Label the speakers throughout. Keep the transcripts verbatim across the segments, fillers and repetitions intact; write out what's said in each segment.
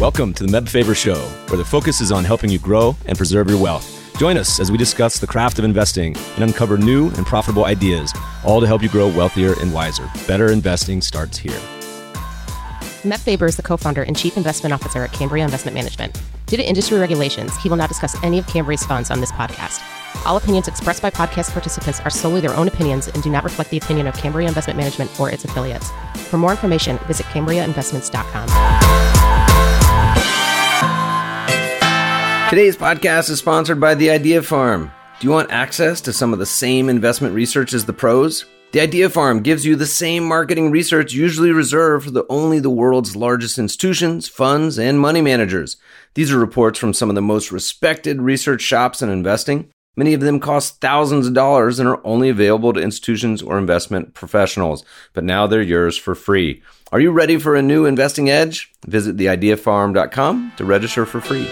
Speaker 1: Welcome to the Meb Faber Show, where the focus is on helping you grow and preserve your wealth. Join us as we discuss the craft of investing and uncover new and profitable ideas, all to help you grow wealthier and wiser. Better investing starts here.
Speaker 2: Meb Faber is the co-founder and chief investment officer at Cambria Investment Management. Due to industry regulations, he will not discuss any of Cambria's funds on this podcast. All opinions expressed by podcast participants are solely their own opinions and do not reflect the opinion of Cambria Investment Management or its affiliates. For more information, visit cambria investments dot com.
Speaker 3: Today's podcast is sponsored by The Idea Farm. Do you want access to some of the same investment research as the pros? The Idea Farm gives you the same marketing research usually reserved for the only the world's largest institutions, funds, and money managers. These are reports from some of the most respected research shops in investing. Many of them cost thousands of dollars and are only available to institutions or investment professionals, but now they're yours for free. Are you ready for a new investing edge? Visit the idea farm dot com to register for free.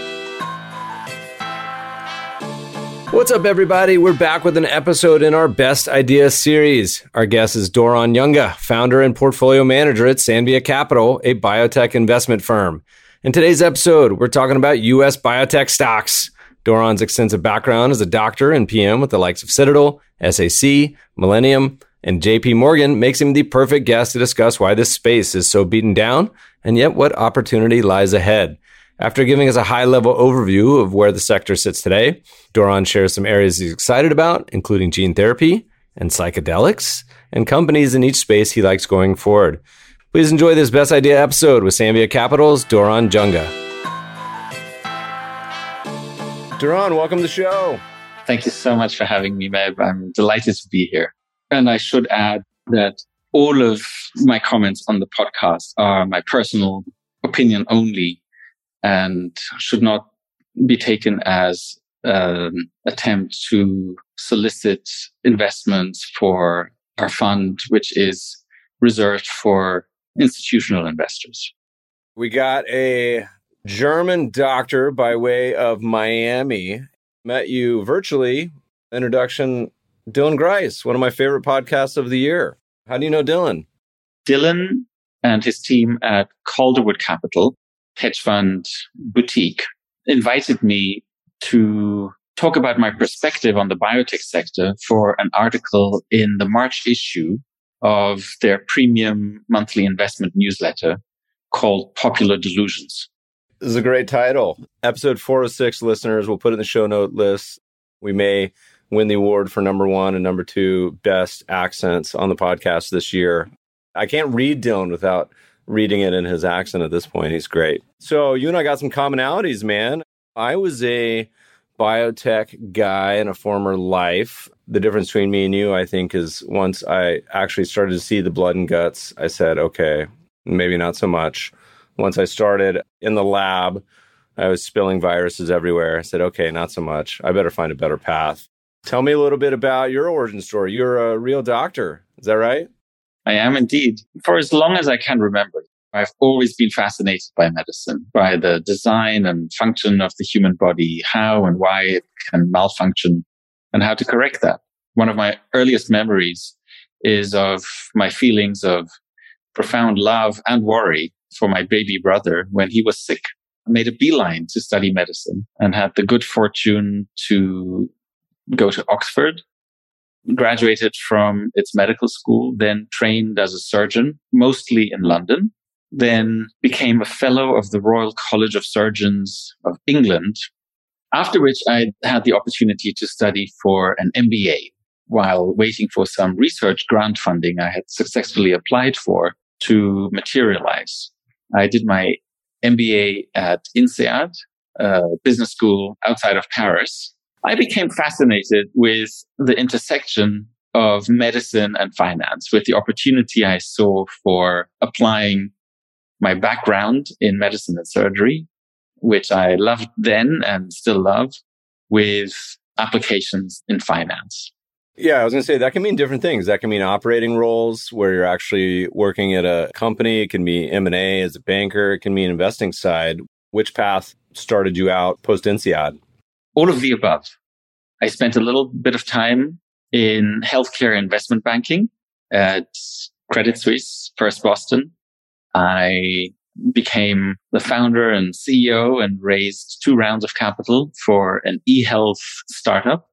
Speaker 3: What's up, everybody? We're back with an episode in our Best Ideas series. Our guest is Doron Yunga, founder and portfolio manager at Sanbia Capital, a biotech investment firm. In today's episode, we're talking about U S biotech stocks. Doron's extensive background as a doctor and P M with the likes of Citadel, S A C, Millennium, and J P Morgan makes him the perfect guest to discuss why this space is so beaten down and yet what opportunity lies ahead. After giving us a high-level overview of where the sector sits today, Doron shares some areas he's excited about, including gene therapy and psychedelics, and companies in each space he likes going forward. Please enjoy this Best Idea episode with Sanbia Capital's Doron Yunga. Doron, welcome to the show.
Speaker 4: Thank you so much for having me, Meb. I'm delighted to be here. And I should add that all of my comments on the podcast are my personal opinion only, and should not be taken as an attempt to solicit investments for our fund, which is reserved for institutional investors.
Speaker 3: We got a German doctor by way of Miami. Met you virtually. Introduction, Dylan Grice, one of my favorite podcasts of the year. How do you know Dylan?
Speaker 4: Dylan and his team at Calderwood Capital, hedge fund boutique, invited me to talk about my perspective on the biotech sector for an article in the March issue of their premium monthly investment newsletter called Popular Delusions.
Speaker 3: This is a great title. Episode four oh six listeners, we'll put it in the show note list. We may win the award for number one and number two best accents on the podcast this year. I can't read Dylan without reading it in his accent at this point. He's great. So you and I got some commonalities, man. I was a biotech guy in a former life. The difference between me and you, I think, is once I actually started to see the blood and guts, I said, okay, maybe not so much. Once I started in the lab, I was spilling viruses everywhere. I said, okay, not so much. I better find a better path. Tell me a little bit about your origin story. You're a real doctor. Is that right?
Speaker 4: I am indeed. For as long as I can remember, I've always been fascinated by medicine, by the design and function of the human body, how and why it can malfunction, and how to correct that. One of my earliest memories is of my feelings of profound love and worry for my baby brother when he was sick. I made a beeline to study medicine and had the good fortune to go to Oxford, graduated from its medical school, then trained as a surgeon, mostly in London, then became a fellow of the Royal College of Surgeons of England, after which I had the opportunity to study for an M B A while waiting for some research grant funding I had successfully applied for to materialize. I did my M B A at INSEAD, a business school outside of Paris. I became fascinated with the intersection of medicine and finance, with the opportunity I saw for applying my background in medicine and surgery, which I loved then and still love, with applications in finance.
Speaker 3: Yeah, I was going to say that can mean different things. That can mean operating roles where you're actually working at a company. It can be M and A as a banker. It can mean investing side. Which path started you out post-INSEAD?
Speaker 4: All of the above. I spent a little bit of time in healthcare investment banking at Credit Suisse, First Boston. I became the founder and C E O and raised two rounds of capital for an e-health startup.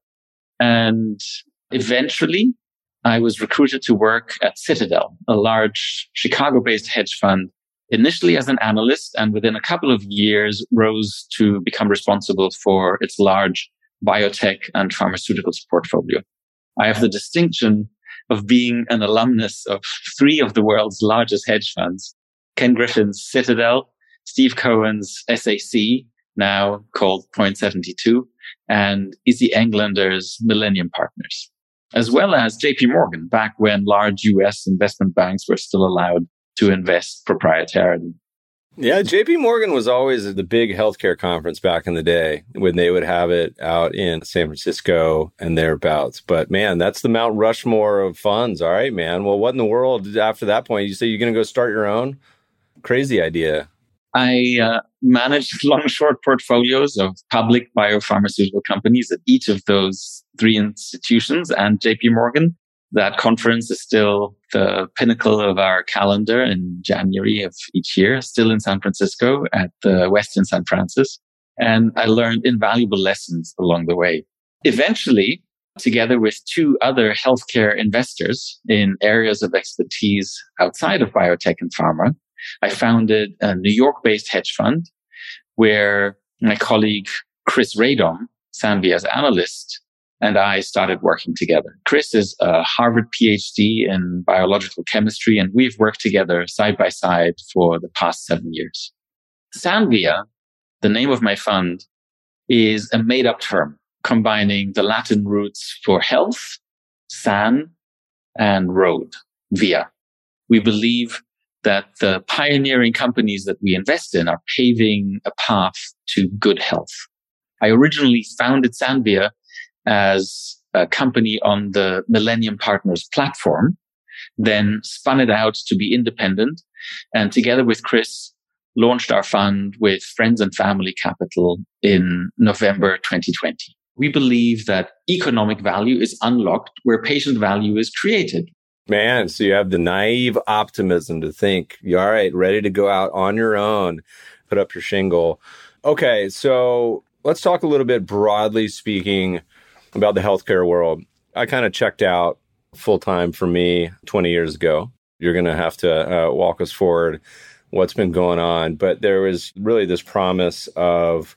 Speaker 4: And eventually, I was recruited to work at Citadel, a large Chicago-based hedge fund, initially as an analyst, and within a couple of years rose to become responsible for its large biotech and pharmaceuticals portfolio. I have the distinction of being an alumnus of three of the world's largest hedge funds: Ken Griffin's Citadel, Steve Cohen's S A C, now called Point seventy-two, and Izzy Englander's Millennium Partners, as well as J P Morgan, back when large U S investment banks were still allowed to invest proprietarily.
Speaker 3: Yeah, J P Morgan was always at the big healthcare conference back in the day when they would have it out in San Francisco and thereabouts. But man, that's the Mount Rushmore of funds. All right, man. Well, what in the world after that point? You say you're going to go start your own? Crazy idea.
Speaker 4: I uh, managed long-short portfolios of public biopharmaceutical companies at each of those three institutions and J P Morgan. That conference is still the pinnacle of our calendar in January of each year, still in San Francisco at the Westin San Francisco. And I learned invaluable lessons along the way. Eventually, together with two other healthcare investors in areas of expertise outside of biotech and pharma, I founded a New York-based hedge fund where my colleague Chris Radom, Sanvia's analyst, and I started working together. Chris is a Harvard PhD in biological chemistry, and we've worked together side by side for the past seven years. Sanvia, the name of my fund, is a made-up term combining the Latin roots for health, san, and road, via. We believe that the pioneering companies that we invest in are paving a path to good health. I originally founded Sanvia as a company on the Millennium Partners platform, then spun it out to be independent, and together with Chris, launched our fund with friends and family capital in November twenty twenty. We believe that economic value is unlocked where patient value is created.
Speaker 3: Man, so you have the naive optimism to think, you're all right, ready to go out on your own, put up your shingle. Okay, so let's talk a little bit broadly speaking about the healthcare world. I kind of checked out full-time for me twenty years ago. You're going to have to uh, walk us forward what's been going on. But there was really this promise of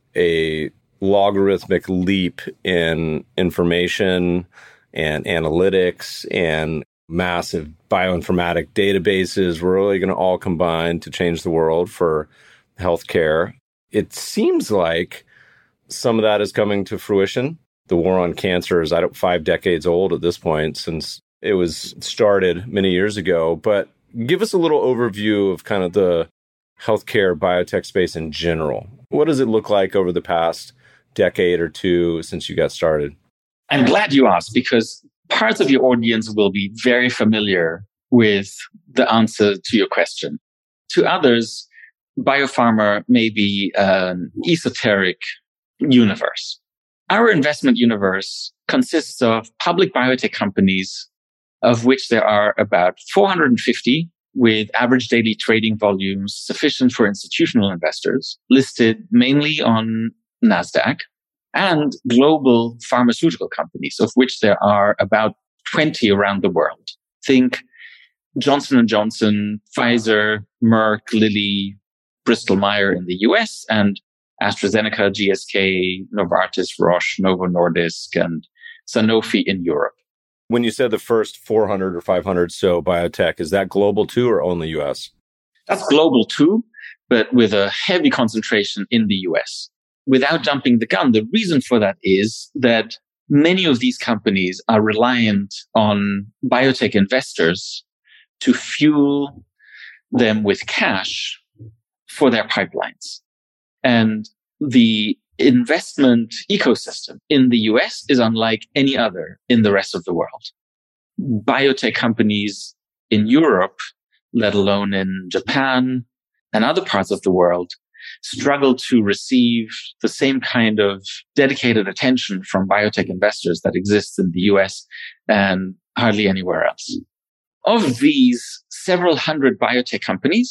Speaker 3: a logarithmic leap in information and analytics and massive bioinformatic databases were really going to all combine to change the world for healthcare. It seems like some of that is coming to fruition. The war on cancer is I don't, five decades old at this point since it was started many years ago. But give us a little overview of kind of the healthcare biotech space in general. What does it look like over the past decade or two since you got started?
Speaker 4: I'm glad you asked, because parts of your audience will be very familiar with the answer to your question. To others, biopharma may be an esoteric universe. Our investment universe consists of public biotech companies, of which there are about four hundred fifty with average daily trading volumes sufficient for institutional investors, listed mainly on NASDAQ, and global pharmaceutical companies, of which there are about twenty around the world. Think Johnson and Johnson, Pfizer, Merck, Lilly, Bristol Myers in the U S, and AstraZeneca, G S K, Novartis, Roche, Novo Nordisk, and Sanofi in Europe.
Speaker 3: When you said the first four hundred or five hundred so biotech, is that global too or only U S?
Speaker 4: That's global too, but with a heavy concentration in the U S. Without jumping the gun, the reason for that is that many of these companies are reliant on biotech investors to fuel them with cash for their pipelines. And the investment ecosystem in the U S is unlike any other in the rest of the world. Biotech companies in Europe, let alone in Japan and other parts of the world, struggle to receive the same kind of dedicated attention from biotech investors that exists in the U S and hardly anywhere else. Of these several hundred biotech companies,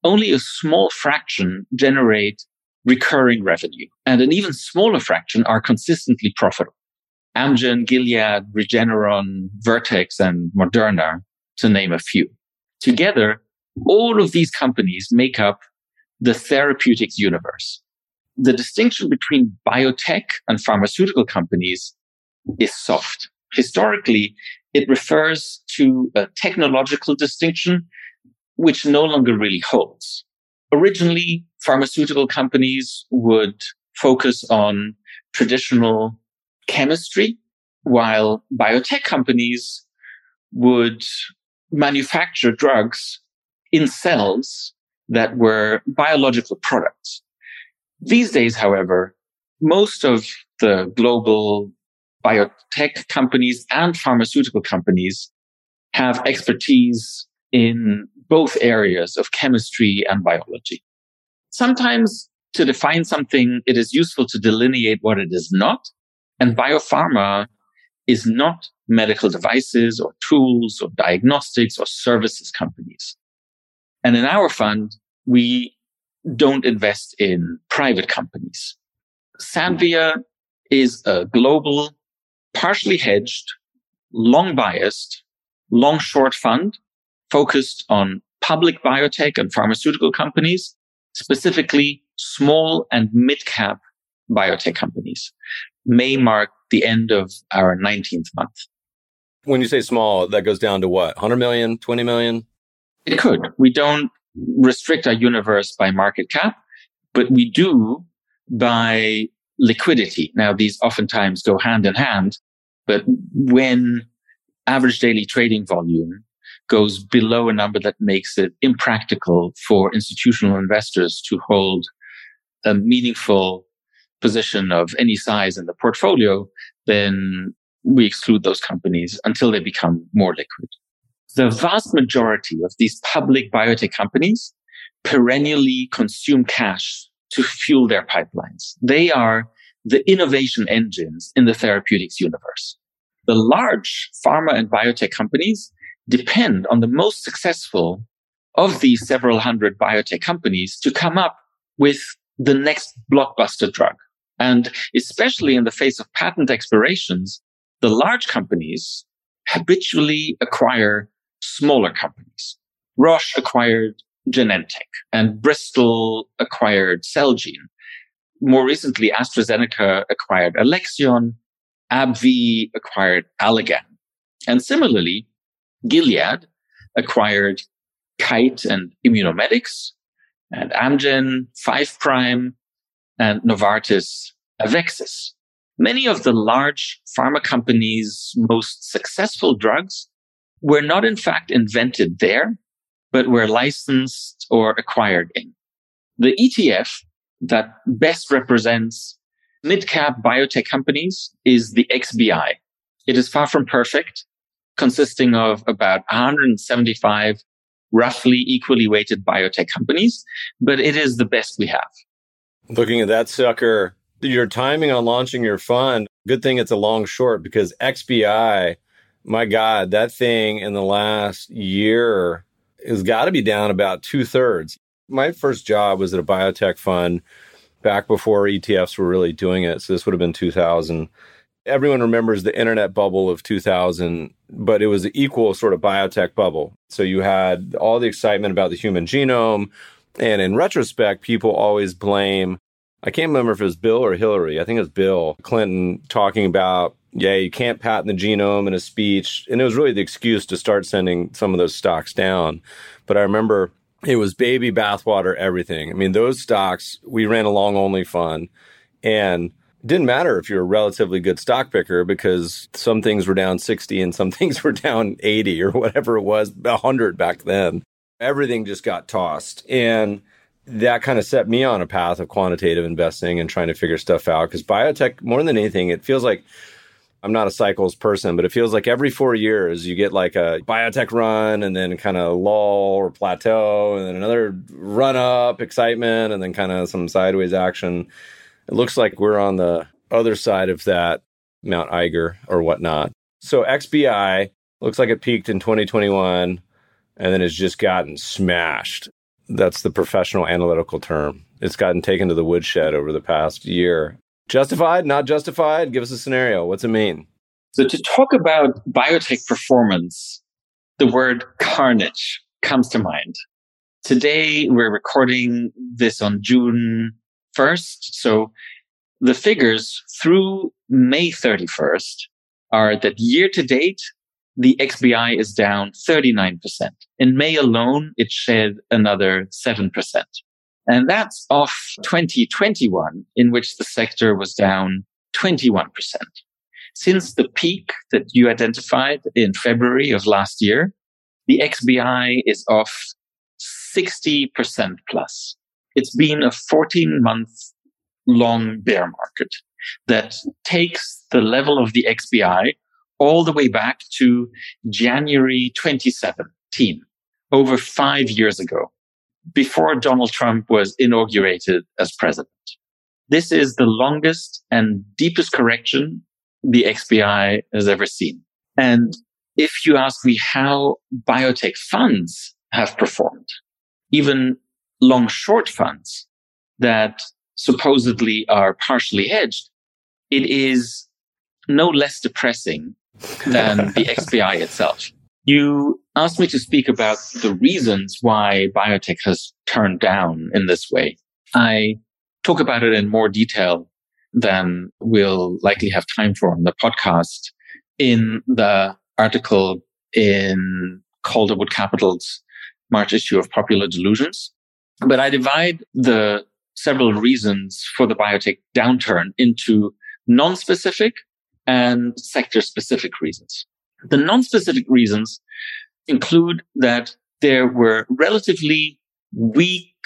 Speaker 4: only a small fraction generate recurring revenue, and an even smaller fraction are consistently profitable. Amgen, Gilead, Regeneron, Vertex, and Moderna, to name a few. Together, all of these companies make up the therapeutics universe. The distinction between biotech and pharmaceutical companies is soft. Historically, it refers to a technological distinction which no longer really holds. Originally, pharmaceutical companies would focus on traditional chemistry, while biotech companies would manufacture drugs in cells that were biological products. These days, however, most of the global biotech companies and pharmaceutical companies have expertise in both areas of chemistry and biology. Sometimes to define something, it is useful to delineate what it is not. And biopharma is not medical devices or tools or diagnostics or services companies. And in our fund, we don't invest in private companies. Sanvia is a global, partially hedged, long biased, long short fund focused on public biotech and pharmaceutical companies, specifically small and mid-cap biotech companies. May mark the end of our nineteenth month.
Speaker 3: When you say small, that goes down to what? one hundred million, twenty million?
Speaker 4: It could. We don't restrict our universe by market cap, but we do by liquidity. Now, these oftentimes go hand in hand, but when average daily trading volume goes below a number that makes it impractical for institutional investors to hold a meaningful position of any size in the portfolio, then we exclude those companies until they become more liquid. The vast majority of these public biotech companies perennially consume cash to fuel their pipelines. They are the innovation engines in the therapeutics universe. The large pharma and biotech companies depend on the most successful of these several hundred biotech companies to come up with the next blockbuster drug. And especially in the face of patent expirations, the large companies habitually acquire smaller companies. Roche acquired Genentech and Bristol acquired Celgene. More recently, AstraZeneca acquired Alexion, AbbVie acquired Allergan. And similarly, Gilead acquired Kite and Immunomedics, and Amgen, Five Prime, and Novartis, Avexis. Many of the large pharma companies' most successful drugs were not in fact invented there, but were licensed or acquired in. The E T F that best represents mid-cap biotech companies is the X B I. It is far from perfect, consisting of about one hundred seventy-five roughly equally weighted biotech companies, but it is the best we have.
Speaker 3: Looking at that sucker, your timing on launching your fund, good thing it's a long short, because X B I, my God, that thing in the last year has got to be down about two thirds. My first job was at a biotech fund back before E T Fs were really doing it. So this would have been two thousand. Everyone remembers the internet bubble of two thousand, but it was an equal sort of biotech bubble. So you had all the excitement about the human genome. And in retrospect, people always blame, I can't remember if it was Bill or Hillary. I think it was Bill Clinton talking about, yeah, you can't patent the genome in a speech. And it was really the excuse to start sending some of those stocks down. But I remember it was baby bathwater, everything. I mean, those stocks, we ran a long only fund, and it didn't matter if you're a relatively good stock picker, because some things were down sixty and some things were down eighty or whatever it was, one hundred back then. Everything just got tossed. And that kind of set me on a path of quantitative investing and trying to figure stuff out. Because biotech, more than anything, it feels like, I'm not a cycles person, but it feels like every four years you get like a biotech run and then kind of lull or plateau and then another run up, excitement, and then kind of some sideways action. It looks like we're on the other side of that Mount Eiger or whatnot. So X B I looks like it peaked in twenty twenty-one and then has just gotten smashed. That's the professional analytical term. It's gotten taken to the woodshed over the past year. Justified, not justified? Give us a scenario. What's it mean?
Speaker 4: So to talk about biotech performance, the word carnage comes to mind. Today, we're recording this on June first. So the figures through May thirty-first are that year to date, the X B I is down thirty-nine percent. In May alone, it shed another seven percent. And that's off twenty twenty-one, in which the sector was down twenty-one percent. Since the peak that you identified in February of last year, the X B I is off sixty percent plus. It's been a fourteen-month long bear market that takes the level of the X B I all the way back to January twenty seventeen, over five years ago, before Donald Trump was inaugurated as president. This is the longest and deepest correction the X B I has ever seen. And if you ask me how biotech funds have performed, even long short funds that supposedly are partially hedged, it is no less depressing than the X B I itself. You asked me to speak about the reasons why biotech has turned down in this way. I talk about it in more detail than we'll likely have time for on the podcast in the article in Calderwood Capital's March issue of Popular Delusions. But I divide the several reasons for the biotech downturn into non-specific and sector-specific reasons. The non-specific reasons include that there were relatively weak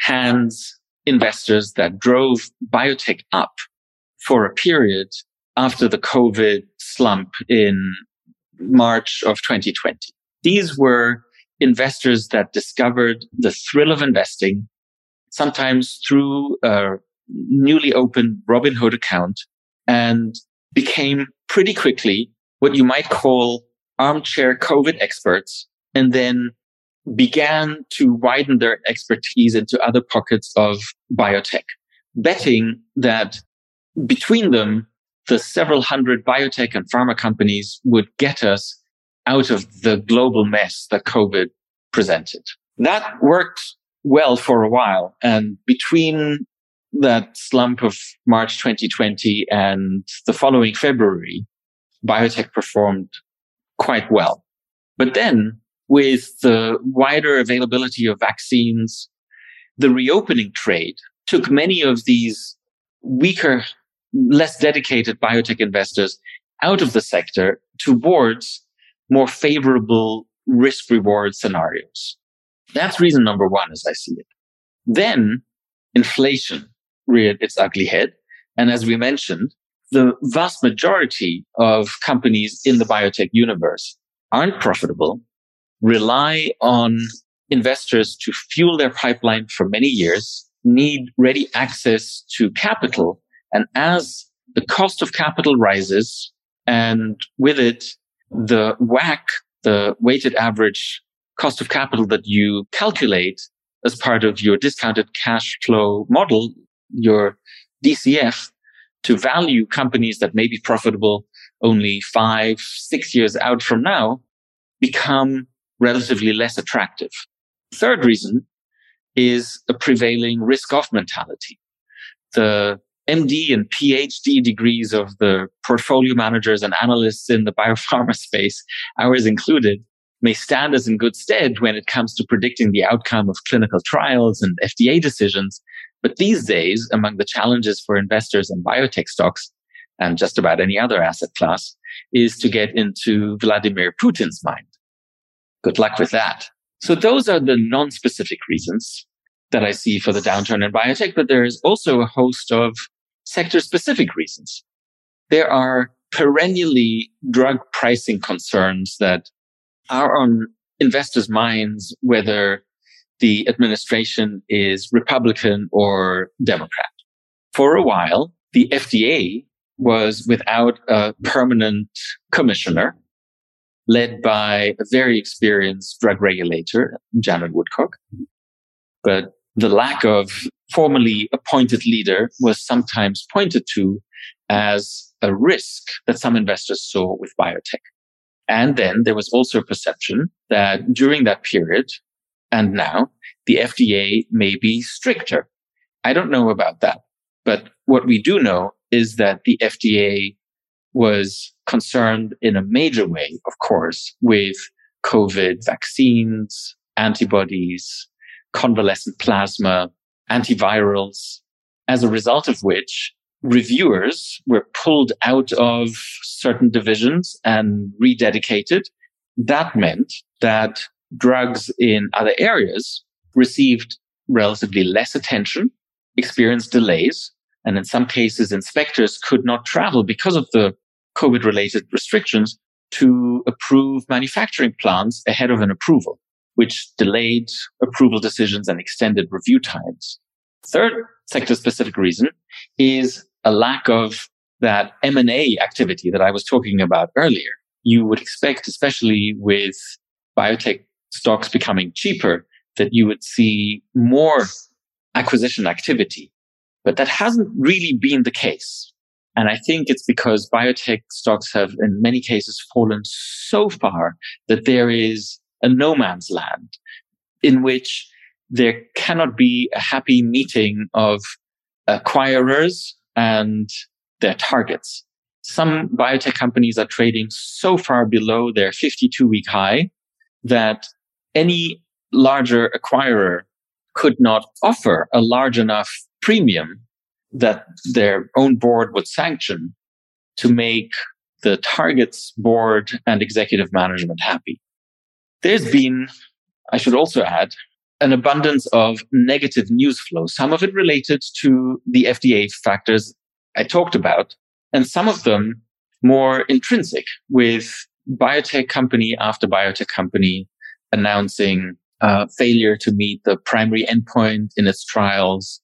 Speaker 4: hands investors that drove biotech up for a period after the COVID slump in March of twenty twenty. These were investors that discovered the thrill of investing, sometimes through a newly opened Robinhood account, and became pretty quickly what you might call armchair COVID experts, and then began to widen their expertise into other pockets of biotech, betting that between them, the several hundred biotech and pharma companies would get us out of the global mess that COVID presented. That worked well for a while. And between that slump of March twenty twenty and the following February, biotech performed quite well. But then, with the wider availability of vaccines, the reopening trade took many of these weaker, less dedicated biotech investors out of the sector towards more favorable risk-reward scenarios. That's reason number one, as I see it. Then inflation reared its ugly head. And as we mentioned, the vast majority of companies in the biotech universe aren't profitable, rely on investors to fuel their pipeline for many years, need ready access to capital. And as the cost of capital rises, and with it, the W A C, the weighted average cost of capital that you calculate as part of your discounted cash flow model, your D C F, to value companies that may be profitable only five, six years out from now, become relatively less attractive. Third reason is a prevailing risk-off mentality. The M D and P H D degrees of the portfolio managers and analysts in the biopharma space, ours included, may stand us in good stead when it comes to predicting the outcome of clinical trials and F D A decisions. But these days, among the challenges for investors in biotech stocks, and just about any other asset class, is to get into Vladimir Putin's mind. Good luck with that. So those are the non-specific reasons that I see for the downturn in biotech, but there is also a host of sector-specific reasons. There are perennially drug pricing concerns that are on investors' minds, whether the administration is Republican or Democrat. For a while, the F D A was without a permanent commissioner, led by a very experienced drug regulator, Janet Woodcock. But the lack of formally appointed leader was sometimes pointed to as a risk that some investors saw with biotech. And then there was also a perception that during that period and now, the F D A may be stricter. I don't know about that. But what we do know is that the F D A was concerned in a major way, of course, with COVID vaccines, antibodies, convalescent plasma, antivirals, as a result of which reviewers were pulled out of certain divisions and rededicated. That meant that drugs in other areas received relatively less attention, experienced delays, and in some cases, inspectors could not travel because of the COVID-related restrictions to approve manufacturing plants ahead of an approval, which delayed approval decisions and extended review times. Third sector-specific reason is a lack of that M and A activity that I was talking about earlier. You would expect, especially with biotech stocks becoming cheaper, that you would see more acquisition activity. But that hasn't really been the case. And I think it's because biotech stocks have, in many cases, fallen so far that there is a no man's land in which there cannot be a happy meeting of acquirers and their targets. Some biotech companies are trading so far below their fifty-two week high that any larger acquirer could not offer a large enough premium that their own board would sanction to make the target's board and executive management happy. There's been, I should also add, an abundance of negative news flow, some of it related to the F D A factors I talked about, and some of them more intrinsic, with biotech company after biotech company announcing uh, failure to meet the primary endpoint in its trials,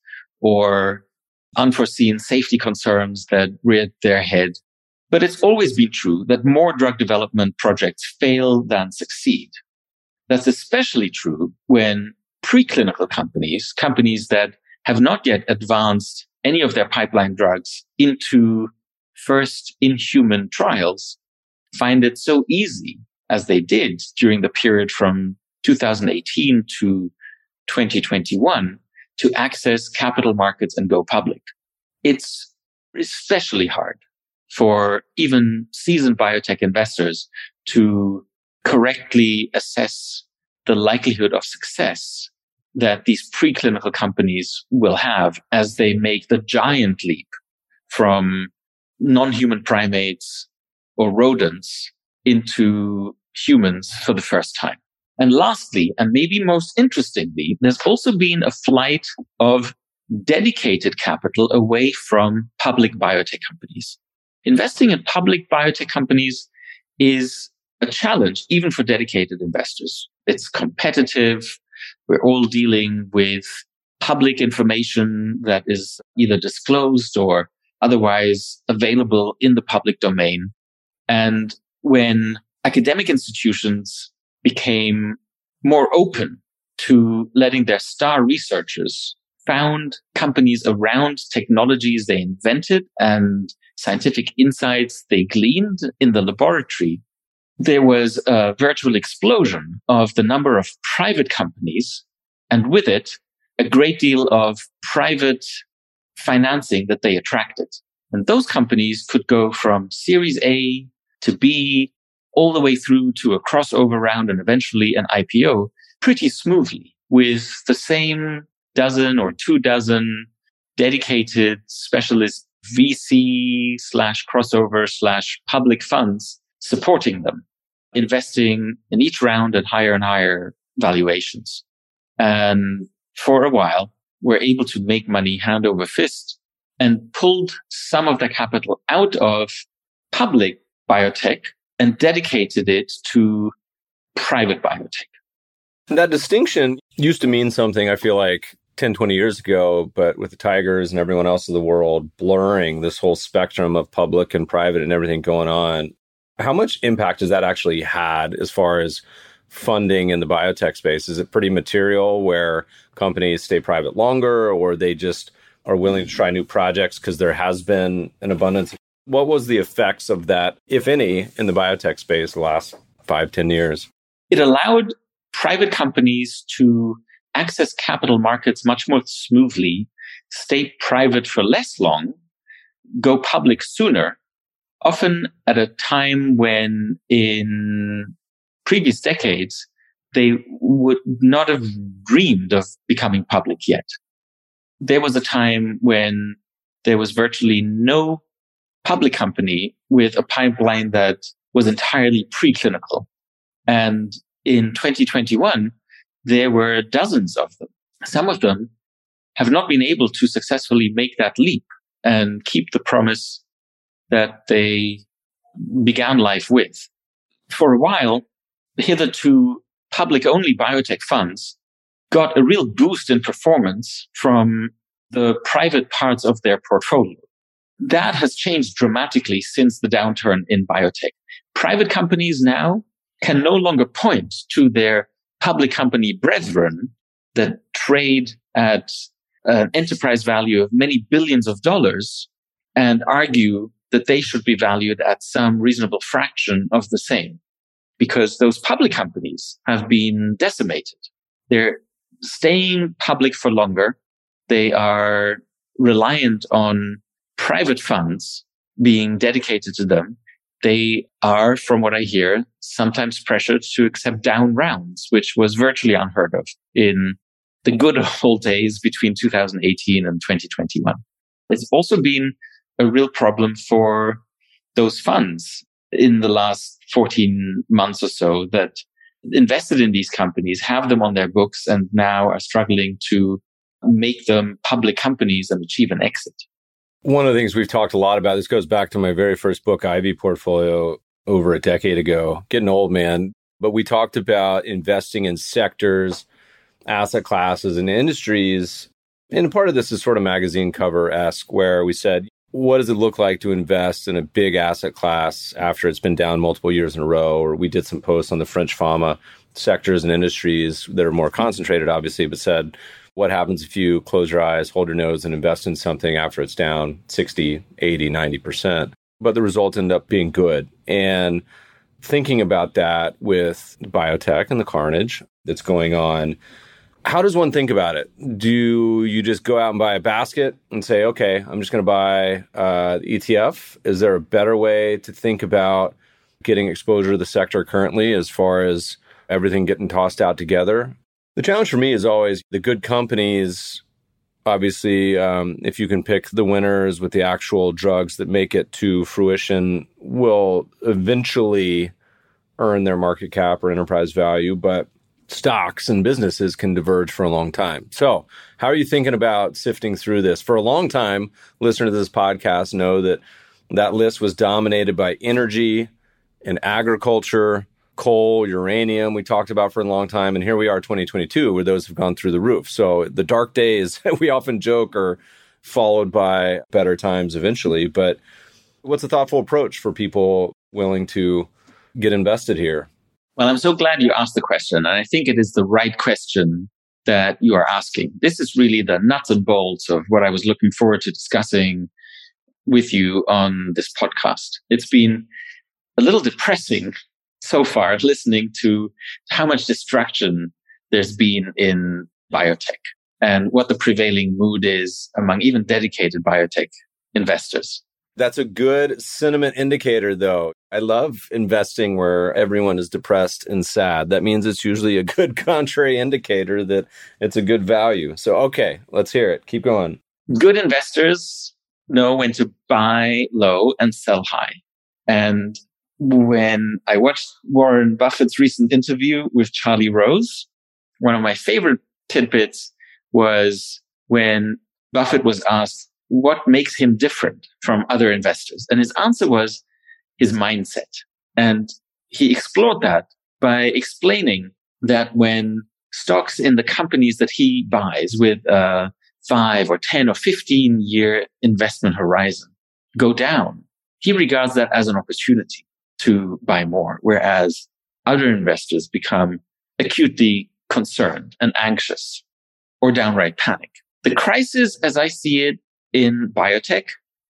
Speaker 4: or unforeseen safety concerns that reared their head. But it's always been true that more drug development projects fail than succeed. That's especially true when preclinical companies, companies that have not yet advanced any of their pipeline drugs into first in-human trials, find it so easy, as they did during the period from two thousand eighteen to twenty twenty-one, to access capital markets and go public. It's especially hard for even seasoned biotech investors to correctly assess the likelihood of success that these preclinical companies will have as they make the giant leap from non-human primates or rodents into humans for the first time. And lastly, and maybe most interestingly, there's also been a flight of dedicated capital away from public biotech companies. Investing in public biotech companies is a challenge, even for dedicated investors. It's competitive. We're all dealing with public information that is either disclosed or otherwise available in the public domain. And when academic institutions became more open to letting their star researchers found companies around technologies they invented and scientific insights they gleaned in the laboratory, there was a virtual explosion of the number of private companies, and with it, a great deal of private financing that they attracted. And those companies could go from Series A to B, all the way through to a crossover round and eventually an I P O pretty smoothly, with the same dozen or two dozen dedicated specialist V C slash crossover slash public funds supporting them, investing in each round at higher and higher valuations. And for a while, we're able to make money hand over fist and pulled some of the capital out of public biotech and dedicated it to private biotech.
Speaker 3: That distinction used to mean something, I feel like, ten, twenty years ago, but with the Tigers and everyone else in the world blurring this whole spectrum of public and private and everything going on, how much impact has that actually had as far as funding in the biotech space? Is it pretty material where companies stay private longer, or they just are willing to try new projects because there has been an abundance? What was the effects of that, if any, in the biotech space the last five, ten years?
Speaker 4: It allowed private companies to access capital markets much more smoothly, stay private for less long, go public sooner, often at a time when in previous decades, they would not have dreamed of becoming public yet. There was a time when there was virtually no public company with a pipeline that was entirely preclinical. And in twenty twenty-one, there were dozens of them. Some of them have not been able to successfully make that leap and keep the promise that they began life with. For a while, hitherto public-only biotech funds got a real boost in performance from the private parts of their portfolio. That has changed dramatically since the downturn in biotech. Private companies now can no longer point to their public company brethren that trade at an enterprise value of many billions of dollars and argue that they should be valued at some reasonable fraction of the same, because those public companies have been decimated. They're staying public for longer. They are reliant on private funds being dedicated to them. They are, from what I hear, sometimes pressured to accept down rounds, which was virtually unheard of in the good old days between two thousand eighteen and twenty twenty-one. It's also been a real problem for those funds in the last fourteen months or so that invested in these companies, have them on their books, and now are struggling to make them public companies and achieve an exit.
Speaker 3: One of the things we've talked a lot about, this goes back to my very first book, Ivy Portfolio, over a decade ago, getting old, man. But we talked about investing in sectors, asset classes, and industries. And part of this is sort of magazine cover-esque, where we said, what does it look like to invest in a big asset class after it's been down multiple years in a row? Or we did some posts on the French Pharma sectors and industries that are more concentrated, obviously, but said, what happens if you close your eyes, hold your nose, and invest in something after it's down sixty, eighty, ninety percent? But the results end up being good. And thinking about that with biotech and the carnage that's going on, how does one think about it? Do you just go out and buy a basket and say, okay, I'm just going to buy uh, the E T F? Is there a better way to think about getting exposure to the sector currently as far as everything getting tossed out together? The challenge for me is always the good companies. Obviously, um, if you can pick the winners with the actual drugs that make it to fruition, will eventually earn their market cap or enterprise value. But stocks and businesses can diverge for a long time. So how are you thinking about sifting through this? For a long time, listeners to this podcast know that that list was dominated by energy and agriculture, coal, uranium, we talked about for a long time. And here we are, twenty twenty-two, where those have gone through the roof. So the dark days, we often joke, are followed by better times eventually. But what's a thoughtful approach for people willing to get invested here?
Speaker 4: Well, I'm so glad you asked the question. And I think it is the right question that you are asking. This is really the nuts and bolts of what I was looking forward to discussing with you on this podcast. It's been a little depressing so far listening to how much distraction there's been in biotech and what the prevailing mood is among even dedicated biotech investors.
Speaker 3: That's a good sentiment indicator, though. I love investing where everyone is depressed and sad. That means it's usually a good contrary indicator that it's a good value. So, okay, let's hear it. Keep going.
Speaker 4: Good investors know when to buy low and sell high. And when I watched Warren Buffett's recent interview with Charlie Rose, one of my favorite tidbits was when Buffett was asked what makes him different from other investors. And his answer was his mindset. And he explored that by explaining that when stocks in the companies that he buys with a five or ten or fifteen year investment horizon go down, he regards that as an opportunity to buy more. Whereas other investors become acutely concerned and anxious or downright panic. The crisis, as I see it in biotech,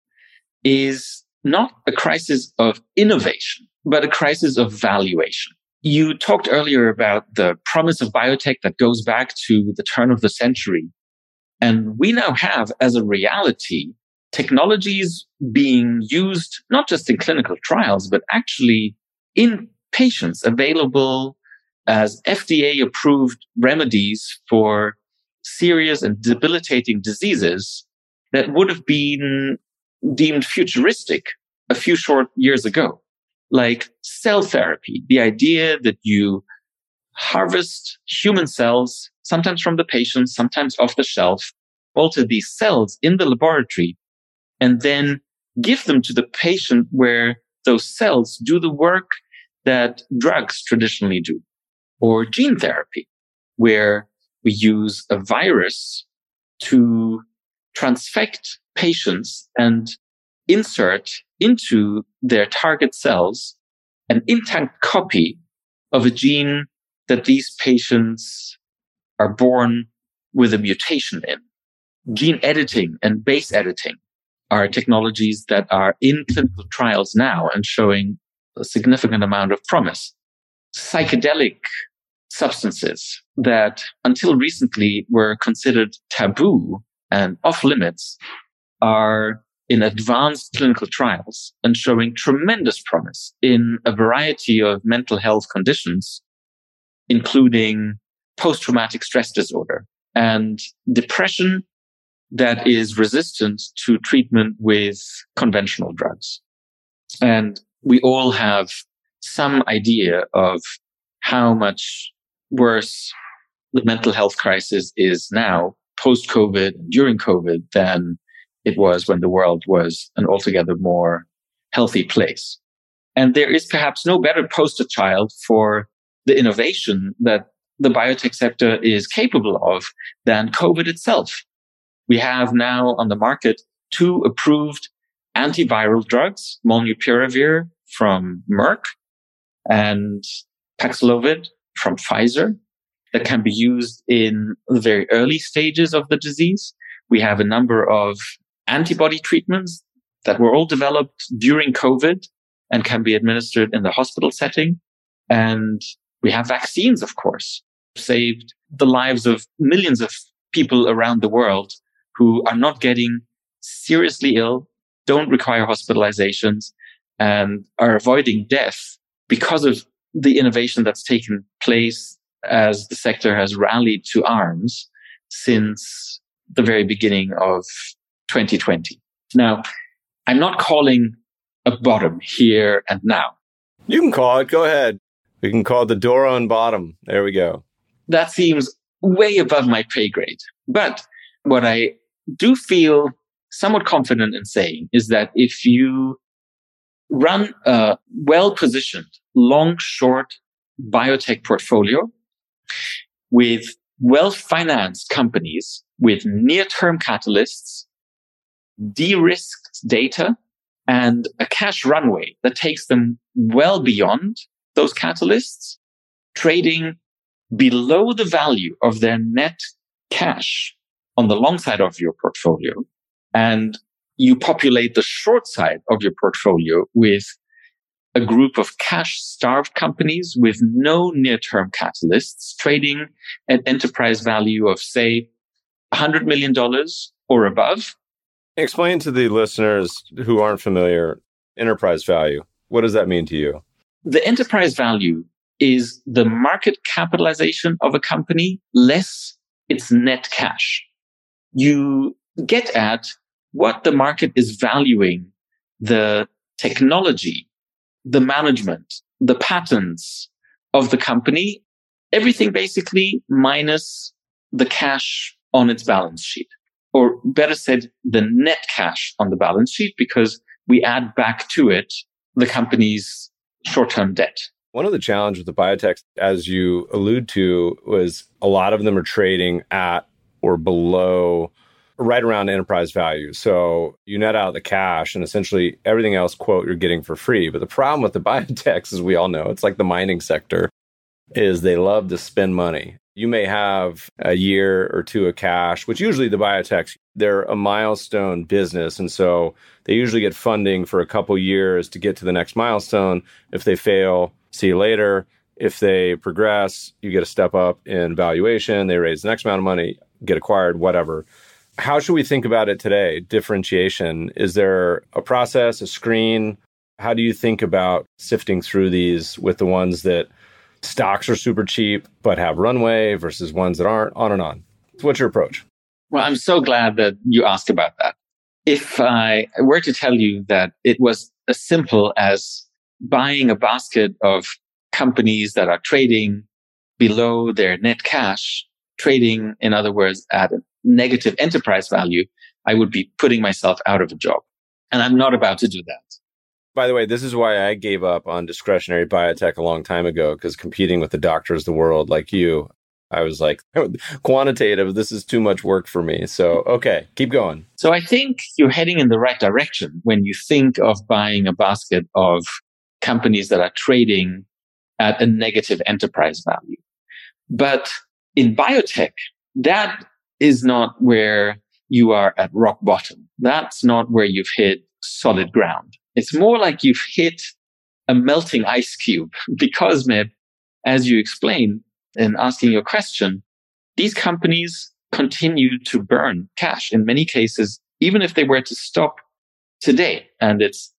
Speaker 4: is not a crisis of innovation, but a crisis of valuation. You talked earlier about the promise of biotech that goes back to the turn of the century. And we now have, as a reality, technologies being used not just in clinical trials, but actually in patients, available as F D A-approved remedies for serious and debilitating diseases that would have been deemed futuristic a few short years ago, like cell therapy, the idea that you harvest human cells, sometimes from the patient, sometimes off the shelf, alter these cells in the laboratory, and then give them to the patient where those cells do the work that drugs traditionally do. Or gene therapy, where we use a virus to transfect patients and insert into their target cells an intact copy of a gene that these patients are born with a mutation in. Gene editing and base editing are technologies that are in clinical trials now and showing a significant amount of promise. Psychedelic substances that until recently were considered taboo and off limits are in advanced clinical trials and showing tremendous promise in a variety of mental health conditions, including post-traumatic stress disorder and depression that is resistant to treatment with conventional drugs. And we all have some idea of how much worse the mental health crisis is now, post-COVID, during COVID, than it was when the world was an altogether more healthy place. And there is perhaps no better poster child for the innovation that the biotech sector is capable of than COVID itself. We have now on the market two approved antiviral drugs, molnupiravir from Merck and Paxlovid from Pfizer, that can be used in the very early stages of the disease. We have a number of antibody treatments that were all developed during COVID and can be administered in the hospital setting. And we have vaccines, of course, saved the lives of millions of people around the world who are not getting seriously ill, don't require hospitalizations, and are avoiding death because of the innovation that's taken place as the sector has rallied to arms since the very beginning of twenty twenty. Now, I'm not calling a bottom here and now.
Speaker 3: You can call it. Go ahead. We can call it the Doron bottom. There we go.
Speaker 4: That seems way above my pay grade. But what I do feel somewhat confident in saying is that if you run a well-positioned, long-short biotech portfolio with well-financed companies with near-term catalysts, de-risked data, and a cash runway that takes them well beyond those catalysts, trading below the value of their net cash on the long side of your portfolio, and you populate the short side of your portfolio with a group of cash-starved companies with no near-term catalysts, trading at enterprise value of, say, one hundred million dollars or above.
Speaker 3: Explain to the listeners who aren't familiar, enterprise value. What does that mean to you?
Speaker 4: The enterprise value is the market capitalization of a company less its net cash. You get at what the market is valuing the technology, the management, the patents of the company, everything basically minus the cash on its balance sheet. Or better said, the net cash on the balance sheet, because we add back to it the company's short-term debt.
Speaker 3: One of the challenges with the biotechs, as you allude to, was a lot of them are trading at or below right around enterprise value. So you net out the cash and essentially everything else, quote, you're getting for free. But the problem with the biotechs, as we all know, it's like the mining sector, is they love to spend money. You may have a year or two of cash, which usually the biotechs, they're a milestone business. And so they usually get funding for a couple years to get to the next milestone. If they fail, see you later. If they progress, you get a step up in valuation. They raise the next amount of money, get acquired, whatever. How should we think about it today? Differentiation. Is there a process, a screen? How do you think about sifting through these with the ones that stocks are super cheap but have runway versus ones that aren't, on and on? What's your approach?
Speaker 4: Well, I'm so glad that you asked about that. If I were to tell you that it was as simple as buying a basket of companies that are trading below their net cash, trading, in other words, at a negative enterprise value, I would be putting myself out of a job. And I'm not about to do that.
Speaker 3: By the way, this is why I gave up on discretionary biotech a long time ago, because competing with the doctors of the world like you, I was like, quantitative, this is too much work for me. So, okay, keep going.
Speaker 4: So I think you're heading in the right direction when you think of buying a basket of companies that are trading at a negative enterprise value. But in biotech, that is not where you are at rock bottom. That's not where you've hit solid ground. It's more like you've hit a melting ice cube because, Meb, as you explained in asking your question, these companies continue to burn cash in many cases, even if they were to stop today. And it's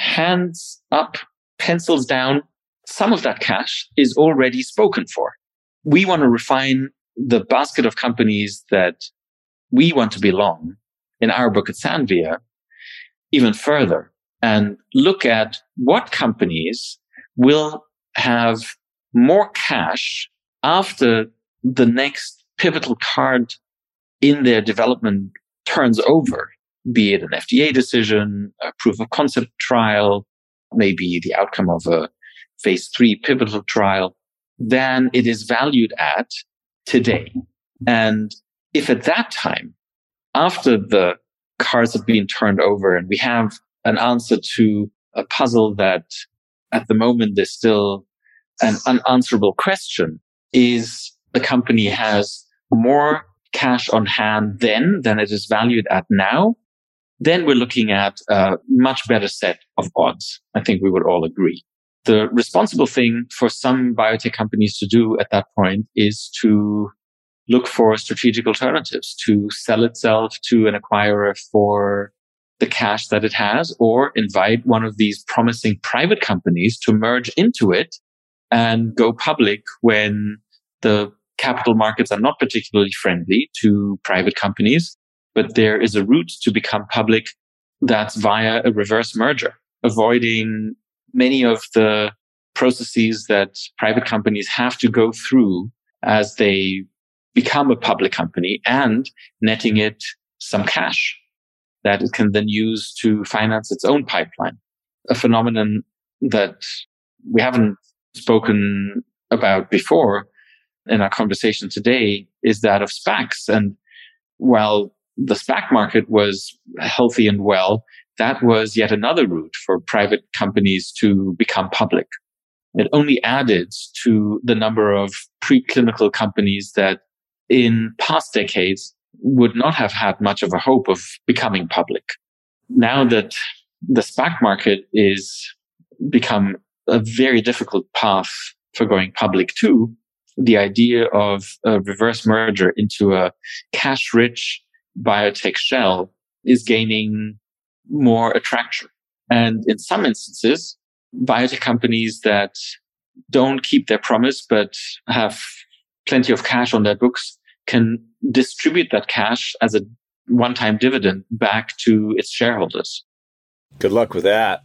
Speaker 4: hands up, pencils down. Some of that cash is already spoken for. We want to refine the basket of companies that we want to belong in our book at Sanvia even further and look at what companies will have more cash after the next pivotal card in their development turns over, be it an F D A decision, a proof of concept trial, maybe the outcome of a phase three pivotal trial, than it is valued at today. And if at that time, after the cards have been turned over and we have an answer to a puzzle that at the moment there's still an unanswerable question, is the company has more cash on hand then than it is valued at now, then we're looking at a much better set of odds. I think we would all agree. The responsible thing for some biotech companies to do at that point is to look for strategic alternatives, to sell itself to an acquirer for the cash that it has, or invite one of these promising private companies to merge into it and go public when the capital markets are not particularly friendly to private companies, but there is a route to become public that's via a reverse merger, avoiding many of the processes that private companies have to go through as they become a public company, and netting it some cash that it can then use to finance its own pipeline. A phenomenon that we haven't spoken about before in our conversation today is that of SPACs. And while the SPAC market was healthy and well, that was yet another route for private companies to become public. It only added to the number of preclinical companies that in past decades would not have had much of a hope of becoming public. Now that the SPAC market is become a very difficult path for going public too, the idea of a reverse merger into a cash-rich biotech shell is gaining more attraction. And in some instances, biotech companies that don't keep their promise but have plenty of cash on their books can distribute that cash as a one-time dividend back to its shareholders.
Speaker 3: Good luck with that.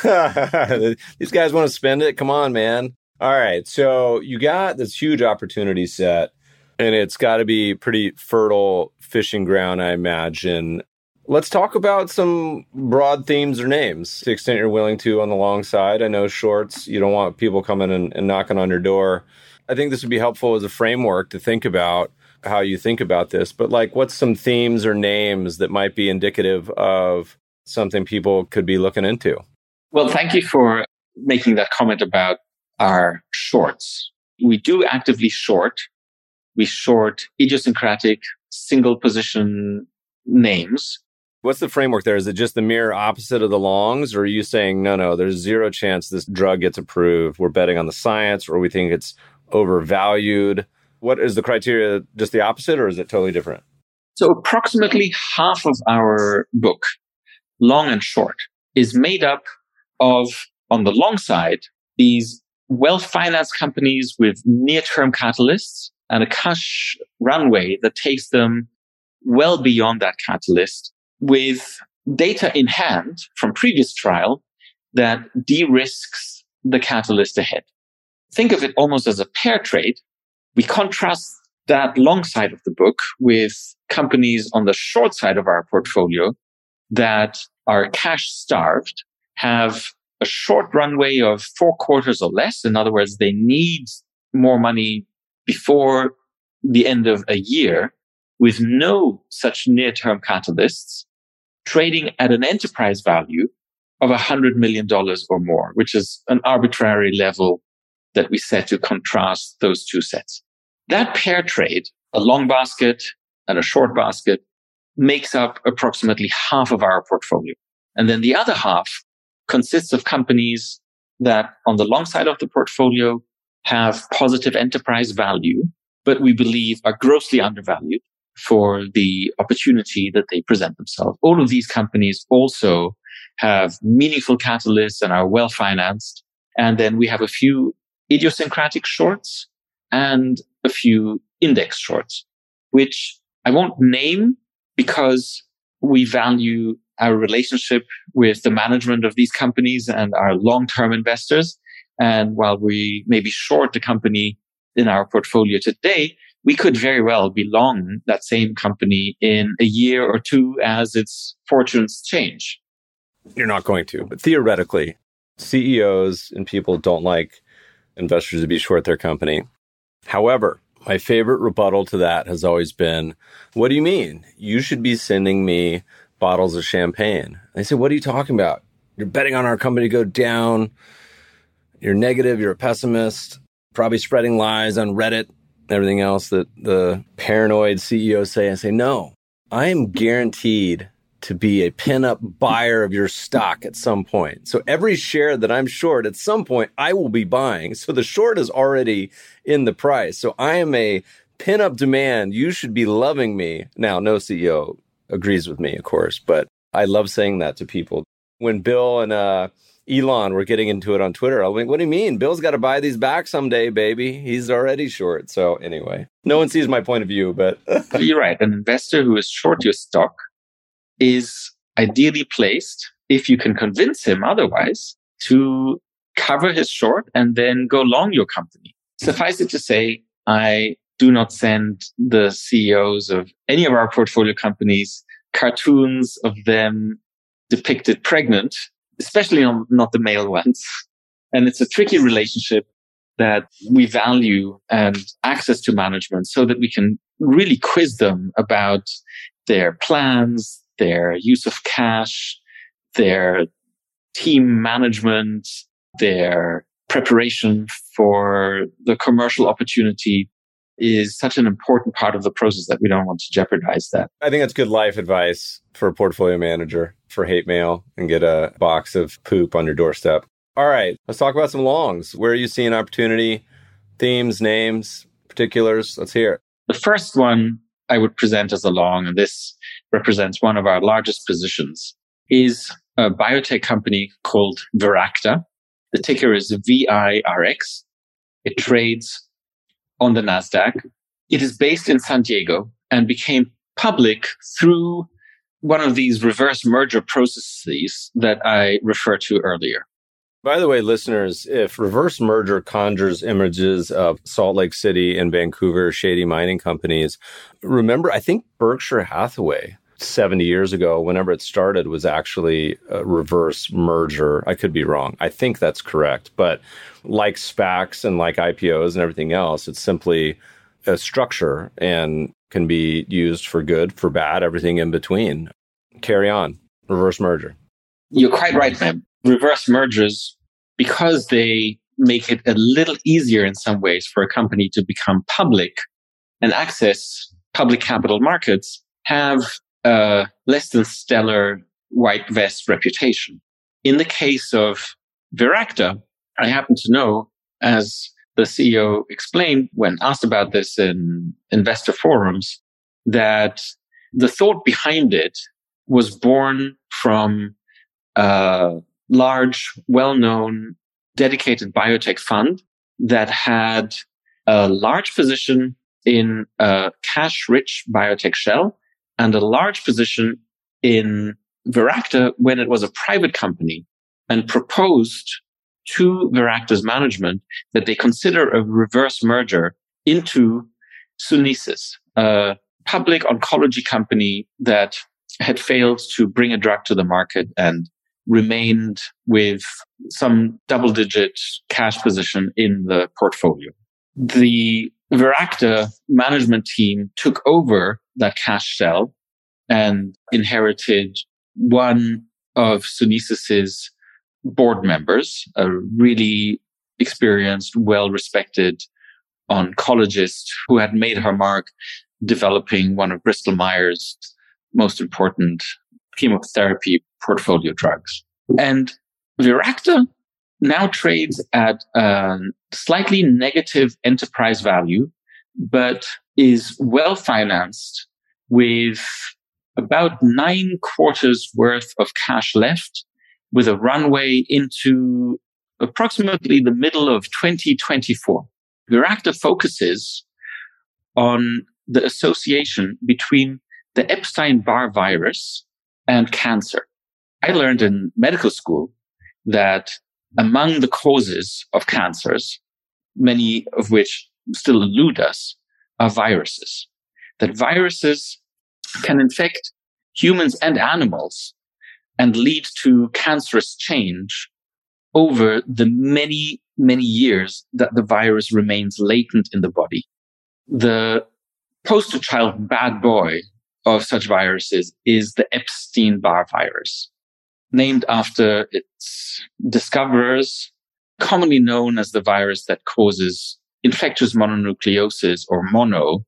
Speaker 3: These guys want to spend it. Come on, man. All right. So you got this huge opportunity set, and it's got to be pretty fertile fishing ground, I imagine. Let's talk about some broad themes or names to the extent you're willing to on the long side. I know shorts, you don't want people coming and, and knocking on your door. I think this would be helpful as a framework to think about how you think about this, but like what's some themes or names that might be indicative of something people could be looking into?
Speaker 4: Well, thank you for making that comment about our shorts. We do actively short. We short idiosyncratic single position names.
Speaker 3: What's the framework there? Is it just the mirror opposite of the longs? Or are you saying, no, no, there's zero chance this drug gets approved. We're betting on the science, or we think it's overvalued. What is the criteria? Just the opposite, or is it totally different?
Speaker 4: So approximately half of our book, long and short, is made up of, on the long side, these well-financed companies with near-term catalysts and a cash runway that takes them well beyond that catalyst, with data in hand from previous trial that de-risks the catalyst ahead. Think of it almost as a pair trade. We contrast that long side of the book with companies on the short side of our portfolio that are cash starved, have a short runway of four quarters or less. In other words, they need more money before the end of a year with no such near-term catalysts, trading at an enterprise value of one hundred million dollars or more, which is an arbitrary level that we set to contrast those two sets. That pair trade, a long basket and a short basket, makes up approximately half of our portfolio. And then the other half consists of companies that on the long side of the portfolio have positive enterprise value, but we believe are grossly undervalued for the opportunity that they present themselves. All of these companies also have meaningful catalysts and are well financed. And then we have a few idiosyncratic shorts and a few index shorts, which I won't name because we value our relationship with the management of these companies and our long-term investors. And while we may be short the company in our portfolio today, we could very well be long that same company in a year or two as its fortunes change.
Speaker 3: You're not going to, but theoretically, C E Os and people don't like investors to be short their company. However, my favorite rebuttal to that has always been, what do you mean? You should be sending me bottles of champagne. They say, what are you talking about? You're betting on our company to go down. You're negative. You're a pessimist. Probably spreading lies on Reddit, everything else that the paranoid C E Os say. I say, no, I am guaranteed to be a pin-up buyer of your stock at some point. So every share that I'm short, at some point, I will be buying. So the short is already in the price. So I am a pin-up demand. You should be loving me. Now, no C E O agrees with me, of course, but I love saying that to people. When Bill and uh, Elon were getting into it on Twitter, I went, what do you mean? Bill's got to buy these back someday, baby. He's already short. So anyway, no one sees my point of view, but...
Speaker 4: You're right. An investor who is short your stock is ideally placed, if you can convince him otherwise, to cover his short and then go long your company. Suffice it to say, I do not send the C E Os of any of our portfolio companies cartoons of them depicted pregnant, especially not the male ones. And it's a tricky relationship that we value and access to management so that we can really quiz them about their plans, their use of cash, their team management, their preparation for the commercial opportunity is such an important part of the process that we don't want to jeopardize that.
Speaker 3: I think that's good life advice for a portfolio manager for hate mail and get a box of poop on your doorstep. All right, let's talk about some longs. Where are you seeing opportunity? Themes, names, particulars? Let's hear it.
Speaker 4: The first one I would present as a long, and this represents one of our largest positions, is a biotech company called Viracta. The ticker is V I R X. It trades on the NASDAQ. It is based in San Diego and became public through one of these reverse merger processes that I referred to earlier.
Speaker 3: By the way, listeners, if reverse merger conjures images of Salt Lake City and Vancouver shady mining companies, remember, I think Berkshire Hathaway seventy years ago, whenever it started, was actually a reverse merger. I could be wrong. I think that's correct. But like SPACs and like I P Os and everything else, it's simply a structure and can be used for good, for bad, everything in between. Carry on. Reverse merger.
Speaker 4: You're quite right, man. Reverse mergers, because they make it a little easier in some ways for a company to become public and access public capital markets, have a less than stellar white vest reputation. In the case of Viracta, I happen to know, as the C E O explained when asked about this in investor forums, that the thought behind it was born from a large, well-known, dedicated biotech fund that had a large position in a cash-rich biotech shell and a large position in Viracta when it was a private company, and proposed to Viracta's management that they consider a reverse merger into Sunesis, a public oncology company that had failed to bring a drug to the market and remained with some double-digit cash position in the portfolio. The Viracta management team took over that cash shell and inherited one of Sunesis's board members, a really experienced, well-respected oncologist who had made her mark developing one of Bristol Myers' most important chemotherapy portfolio drugs. And Viracta now trades at a slightly negative enterprise value, but is well-financed with about nine quarters worth of cash left, with a runway into approximately the middle of twenty twenty-four. Viracta focuses on the association between the Epstein-Barr virus and cancer. I learned in medical school that among the causes of cancers, many of which still elude us, are viruses. That viruses can infect humans and animals and lead to cancerous change over the many, many years that the virus remains latent in the body. The poster child bad boy of such viruses is the Epstein-Barr virus, named after its discoverers, commonly known as the virus that causes infectious mononucleosis, or mono,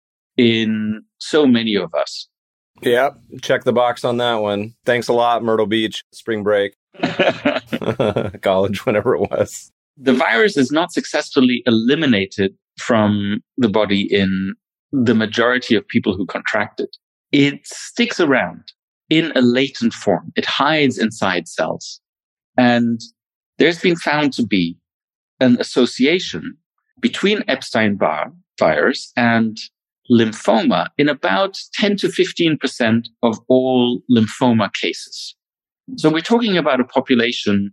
Speaker 4: in so many of us.
Speaker 3: Yep. Check the box on that one. Thanks a lot, Myrtle Beach, spring break, college, whenever it was.
Speaker 4: The virus is not successfully eliminated from the body in the majority of people who contract it. It sticks around in a latent form. It hides inside cells. And there's been found to be an association between Epstein-Barr virus and lymphoma in about ten to fifteen percent of all lymphoma cases. So we're talking about a population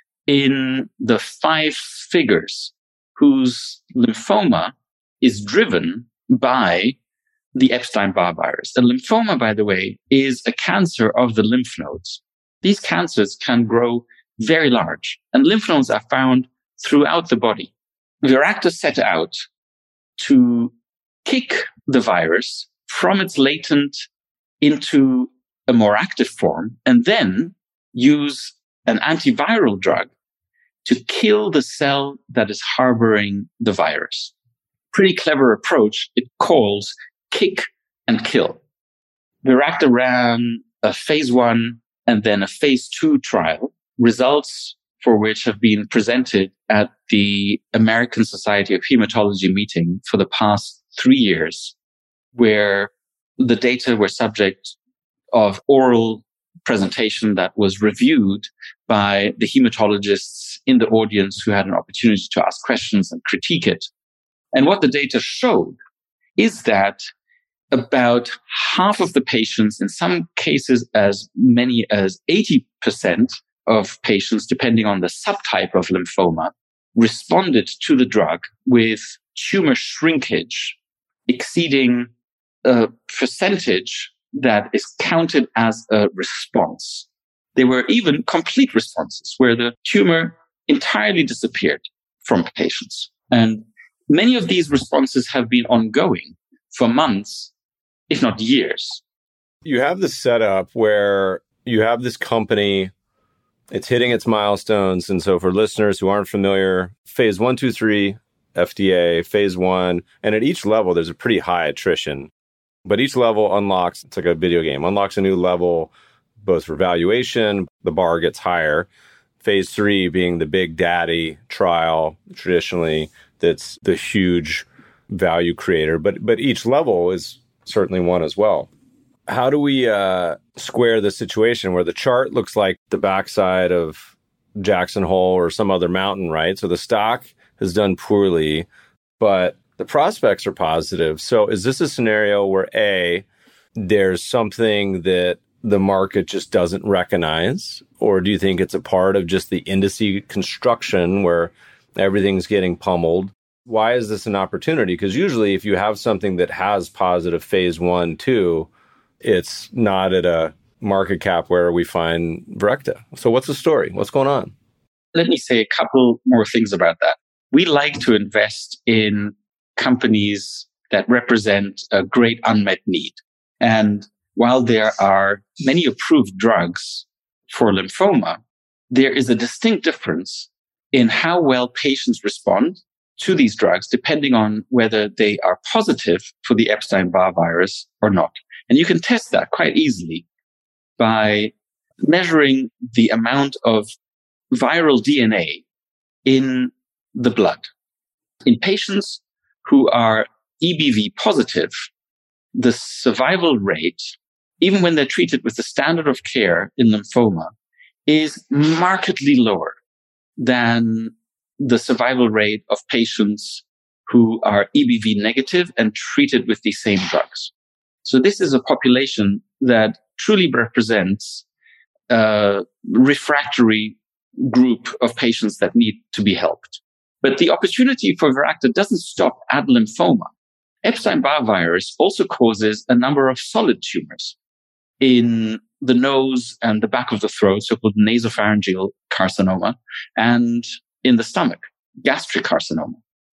Speaker 4: in the five figures whose lymphoma is driven by the Epstein-Barr virus. And lymphoma, by the way, is a cancer of the lymph nodes. These cancers can grow very large, and lymph nodes are found throughout the body. Viracta set out to kick the virus from its latent into a more active form, and then use an antiviral drug to kill the cell that is harboring the virus. Pretty clever approach. It calls kick and kill. Viracta ran a phase one and then a phase two trial, results for which have been presented at the American Society of Hematology meeting for the past three years, where the data were subject of oral presentation that was reviewed by the hematologists in the audience who had an opportunity to ask questions and critique it. And what the data showed is that about half of the patients, in some cases as many as eighty percent of patients, depending on the subtype of lymphoma, responded to the drug with tumor shrinkage exceeding a percentage that is counted as a response. There were even complete responses where the tumor entirely disappeared from patients. And Many of these responses have been ongoing for months, if not years.
Speaker 3: You have this setup where you have this company, it's hitting its milestones. And so for listeners who aren't familiar, phase one, two, three, F D A, phase one, and at each level, there's a pretty high attrition. But each level unlocks, it's like a video game, unlocks a new level, both for valuation, the bar gets higher. Phase three being the big daddy trial, traditionally, that's the huge value creator. But but each level is certainly one as well. How do we uh, square the situation where the chart looks like the backside of Jackson Hole or some other mountain, right? So the stock has done poorly, but the prospects are positive. So is this a scenario where A, there's something that the market just doesn't recognize? Or do you think it's a part of just the indice construction where everything's getting pummeled? Why is this an opportunity? Because usually if you have something that has positive phase one, two, it's not at a market cap where we find Viracta. So what's the story? What's going on?
Speaker 4: Let me say a couple more things about that. We like to invest in companies that represent a great unmet need. And while there are many approved drugs for lymphoma, there is a distinct difference in how well patients respond to these drugs, depending on whether they are positive for the Epstein-Barr virus or not. And you can test that quite easily by measuring the amount of viral D N A in the blood. In patients who are E B V positive, the survival rate, even when they're treated with the standard of care in lymphoma, is markedly lower than the survival rate of patients who are E B V negative and treated with these same drugs. So this is a population that truly represents a refractory group of patients that need to be helped. But the opportunity for Viracta doesn't stop at lymphoma. Epstein-Barr virus also causes a number of solid tumors in the nose and the back of the throat, so-called nasopharyngeal carcinoma, and in the stomach, gastric carcinoma.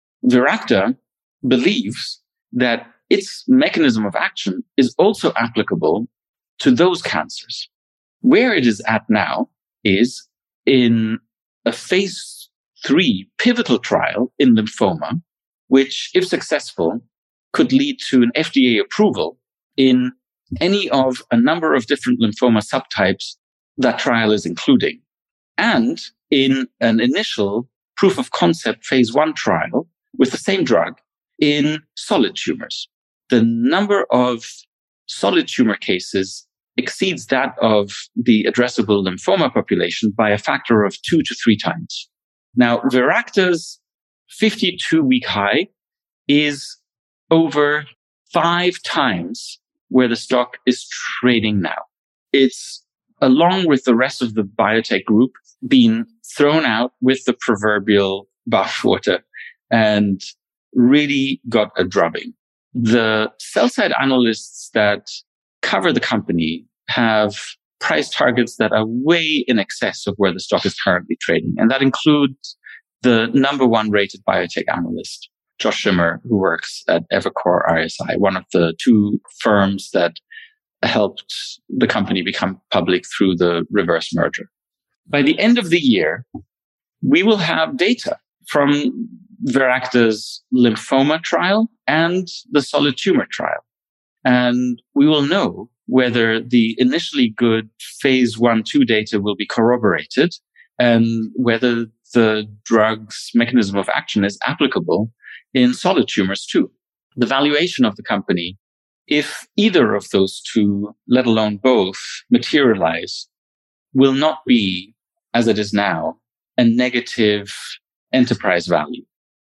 Speaker 4: Viracta believes that its mechanism of action is also applicable to those cancers. Where it is at now is in a phase three pivotal trial in lymphoma, which, if successful, could lead to an F D A approval in any of a number of different lymphoma subtypes that trial is including, and in an initial proof of concept phase one trial with the same drug in solid tumors. The number of solid tumor cases exceeds that of the addressable lymphoma population by a factor of two to three times. Now, Viracta's fifty-two week high is over five times where the stock is trading now. It's, along with the rest of the biotech group, been thrown out with the proverbial bathwater and really got a drubbing. The sell-side analysts that cover the company have price targets that are way in excess of where the stock is currently trading. And that includes the number one rated biotech analyst, Josh Schimmer, who works at Evercore R S I, one of the two firms that helped the company become public through the reverse merger. By the end of the year, we will have data from Viracta's lymphoma trial and the solid tumor trial. And we will know whether the initially good phase one, two data will be corroborated and whether the drug's mechanism of action is applicable in solid tumors too. The valuation of the company, if either of those two, let alone both, materialize, will not be, as it is now, a negative enterprise value.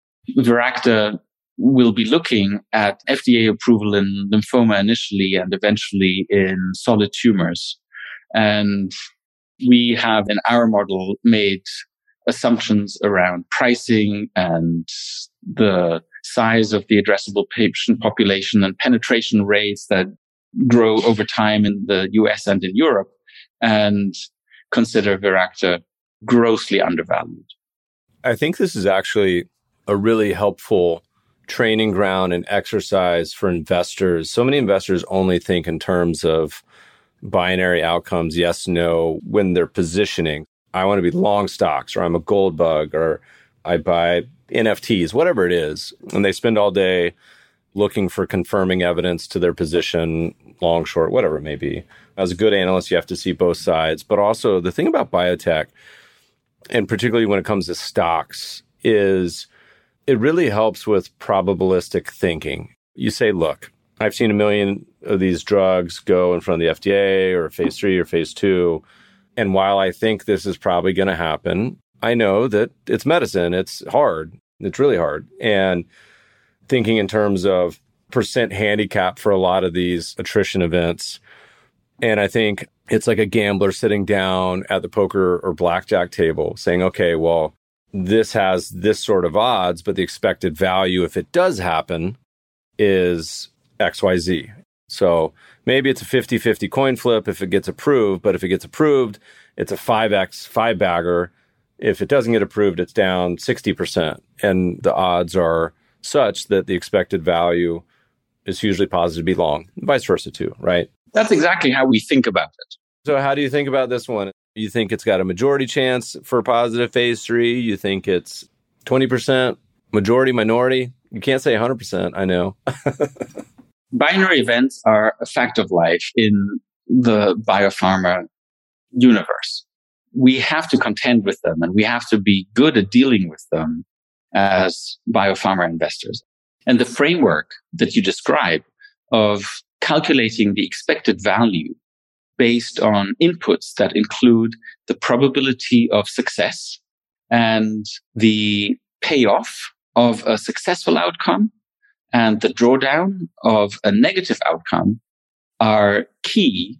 Speaker 4: Viracta will be looking at F D A approval in lymphoma initially and eventually in solid tumors. And we have in our model made assumptions around pricing and the size of the addressable patient population and penetration rates that grow over time in the U S and in Europe, and consider Viracta grossly undervalued.
Speaker 3: I think this is actually a really helpful training ground and exercise for investors. So many investors only think in terms of binary outcomes, yes, no, when they're positioning. I want to be long stocks, or I'm a gold bug, or I buy N F Ts, whatever it is. And they spend all day looking for confirming evidence to their position, long, short, whatever it may be. As a good analyst, you have to see both sides. But also the thing about biotech, and particularly when it comes to stocks, is it really helps with probabilistic thinking. You say, look, I've seen a million of these drugs go in front of the F D A or phase three or phase two. And while I think this is probably going to happen, I know that it's medicine. It's hard. It's really hard. And thinking in terms of percent handicap for a lot of these attrition events. And I think it's like a gambler sitting down at the poker or blackjack table saying, okay, well, this has this sort of odds, but the expected value, if it does happen, is X Y Z. So maybe it's a fifty-fifty coin flip if it gets approved, but if it gets approved, it's a five X five bagger. If it doesn't get approved, it's down sixty percent. And the odds are such that the expected value is hugely positive to be long, vice versa too, right?
Speaker 4: That's exactly how we think about it.
Speaker 3: So how do you think about this one? You think it's got a majority chance for positive phase three? You think it's twenty percent, majority, minority? You can't say one hundred percent, I know.
Speaker 4: Binary events are a fact of life in the biopharma universe. We have to contend with them, and we have to be good at dealing with them as biopharma investors. And the framework that you describe of calculating the expected value based on inputs that include the probability of success and the payoff of a successful outcome and the drawdown of a negative outcome are key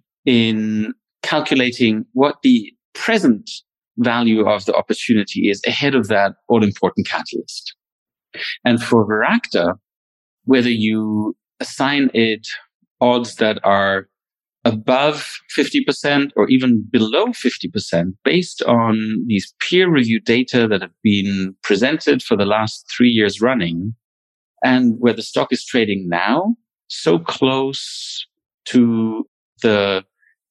Speaker 4: in calculating what the present value of the opportunity is ahead of that all-important catalyst. And for Viracta, whether you assign it odds that are above fifty percent or even below fifty percent based on these peer-reviewed data that have been presented for the last three years running, and where the stock is trading now, so close to the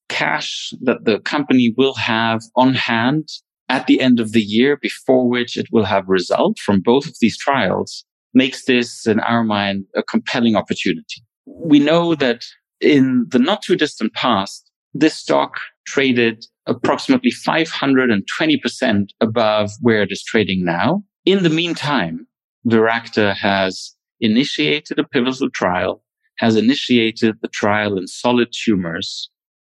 Speaker 4: cash that the company will have on hand at the end of the year, before which it will have result from both of these trials, makes this, in our mind, a compelling opportunity. We know that in the not too distant past, this stock traded approximately five hundred twenty percent above where it is trading now. In the meantime, Viracta has initiated a pivotal trial, has initiated the trial in solid tumors,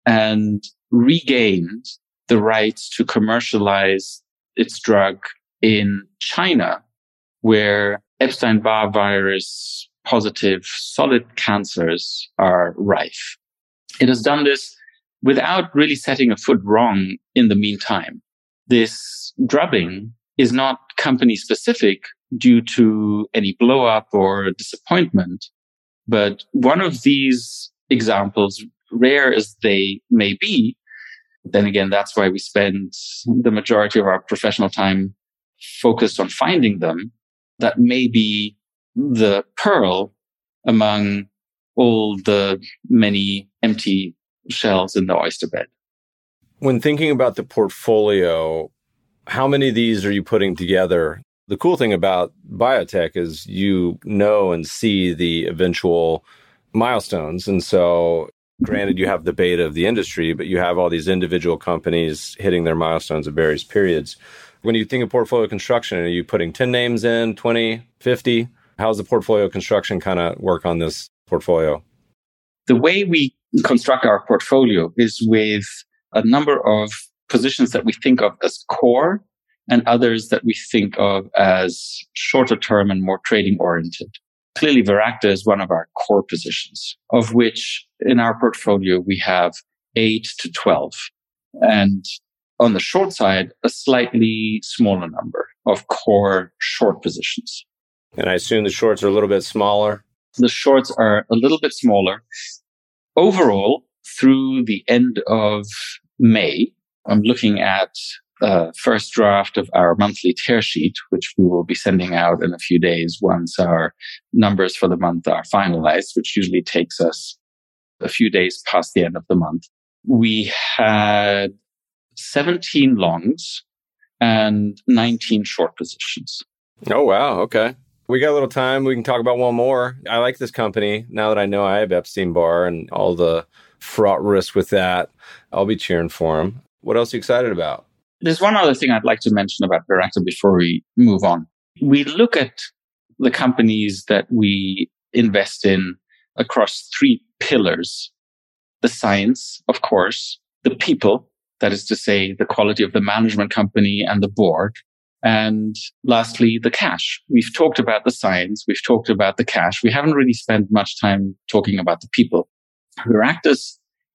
Speaker 4: and regained the rights to commercialize its drug in China, where Epstein-Barr virus positive solid cancers are rife. It has done this without really setting a foot wrong in the meantime. This drubbing is not company specific due to any blow up or disappointment, but one of these examples, rare as they may be, then again, that's why we spend the majority of our professional time focused on finding them. That may be the pearl among all the many empty shells in the oyster bed.
Speaker 3: When thinking about the portfolio, how many of these are you putting together? The cool thing about biotech is you know and see the eventual milestones. And so granted, you have the beta of the industry, but you have all these individual companies hitting their milestones at various periods. When you think of portfolio construction, are you putting ten names in, twenty, fifty? How's the portfolio construction kind of work on this portfolio?
Speaker 4: The way we construct our portfolio is with a number of positions that we think of as core and others that we think of as shorter term and more trading oriented. Clearly, Viracta is one of our core positions, of which in our portfolio we have eight to twelve. And on the short side, a slightly smaller number of core short positions.
Speaker 3: And I assume the shorts are a little bit smaller?
Speaker 4: The shorts are a little bit smaller. Overall, through the end of May, I'm looking at a first draft of our monthly tear sheet, which we will be sending out in a few days once our numbers for the month are finalized, which usually takes us a few days past the end of the month. We had seventeen longs and nineteen short positions.
Speaker 3: Oh, wow. Okay. We got a little time. We can talk about one more. I like this company. Now that I know I have Epstein-Barr and all the fraught risk with that, I'll be cheering for him. What else are you excited about?
Speaker 4: There's one other thing I'd like to mention about Viracta before we move on. We look at the companies that we invest in across three pillars. The science, of course, the people, that is to say, the quality of the management company and the board. And lastly, the cash. We've talked about the science. We've talked about the cash. We haven't really spent much time talking about the people. Viracta's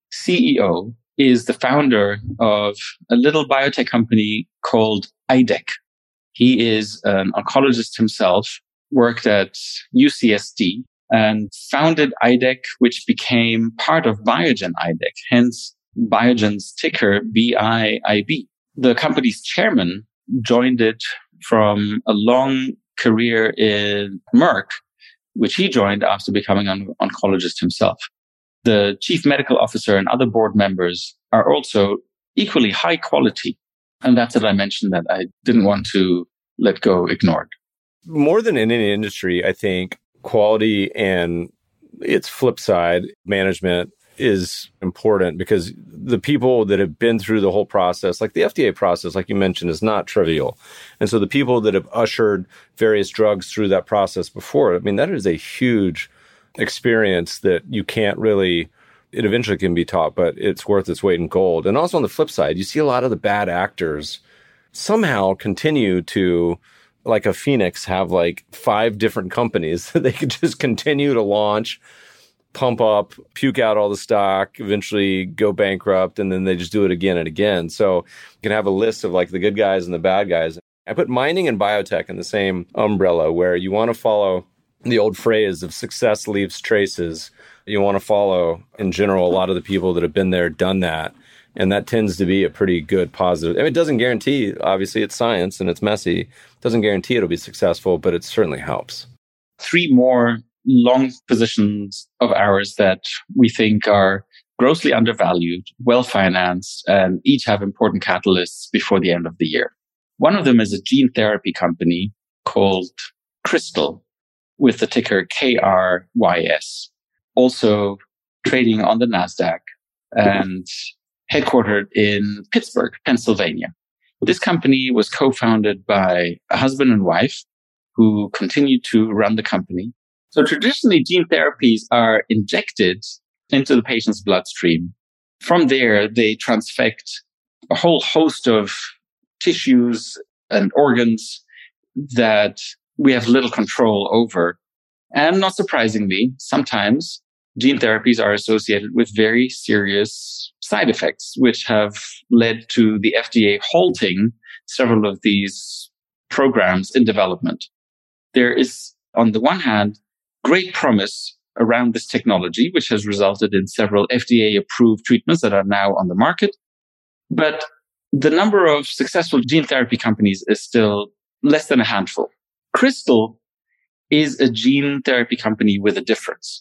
Speaker 4: C E O is the founder of a little biotech company called I D E C. He is an oncologist himself, worked at U C S D, and founded I D E C, which became part of Biogen I D E C, hence Biogen's ticker B I I B. The company's chairman joined it from a long career in Merck, which he joined after becoming an oncologist himself. The chief medical officer and other board members are also equally high quality. And that's what I mentioned that I didn't want to let go ignored.
Speaker 3: More than in any industry, I think quality and its flip side, management, is important because the people that have been through the whole process, like the F D A process, like you mentioned, is not trivial. And so the people that have ushered various drugs through that process before, I mean, that is a huge experience that you can't really, it eventually can be taught, but it's worth its weight in gold. And also on the flip side, you see a lot of the bad actors somehow continue to, like a phoenix, have like five different companies that they could just continue to launch, pump up, puke out all the stock, eventually go bankrupt, and then they just do it again and again. So you can have a list of like the good guys and the bad guys. I put mining and biotech in the same umbrella where you want to follow the old phrase of success leaves traces. You want to follow, in general, a lot of the people that have been there, done that. And that tends to be a pretty good positive. I mean, it doesn't guarantee, obviously, it's science and it's messy. It doesn't guarantee it'll be successful, but it certainly helps.
Speaker 4: Three more long positions of ours that we think are grossly undervalued, well-financed, and each have important catalysts before the end of the year. One of them is a gene therapy company called Krystal with the ticker K R Y S, also trading on the NASDAQ and headquartered in Pittsburgh, Pennsylvania. This company was co-founded by a husband and wife who continued to run the company. So traditionally, gene therapies are injected into the patient's bloodstream. From there, they transfect a whole host of tissues and organs that we have little control over. And not surprisingly, sometimes gene therapies are associated with very serious side effects, which have led to the F D A halting several of these programs in development. There is, on the one hand, great promise around this technology, which has resulted in several F D A-approved treatments that are now on the market. But the number of successful gene therapy companies is still less than a handful. Krystal is a gene therapy company with a difference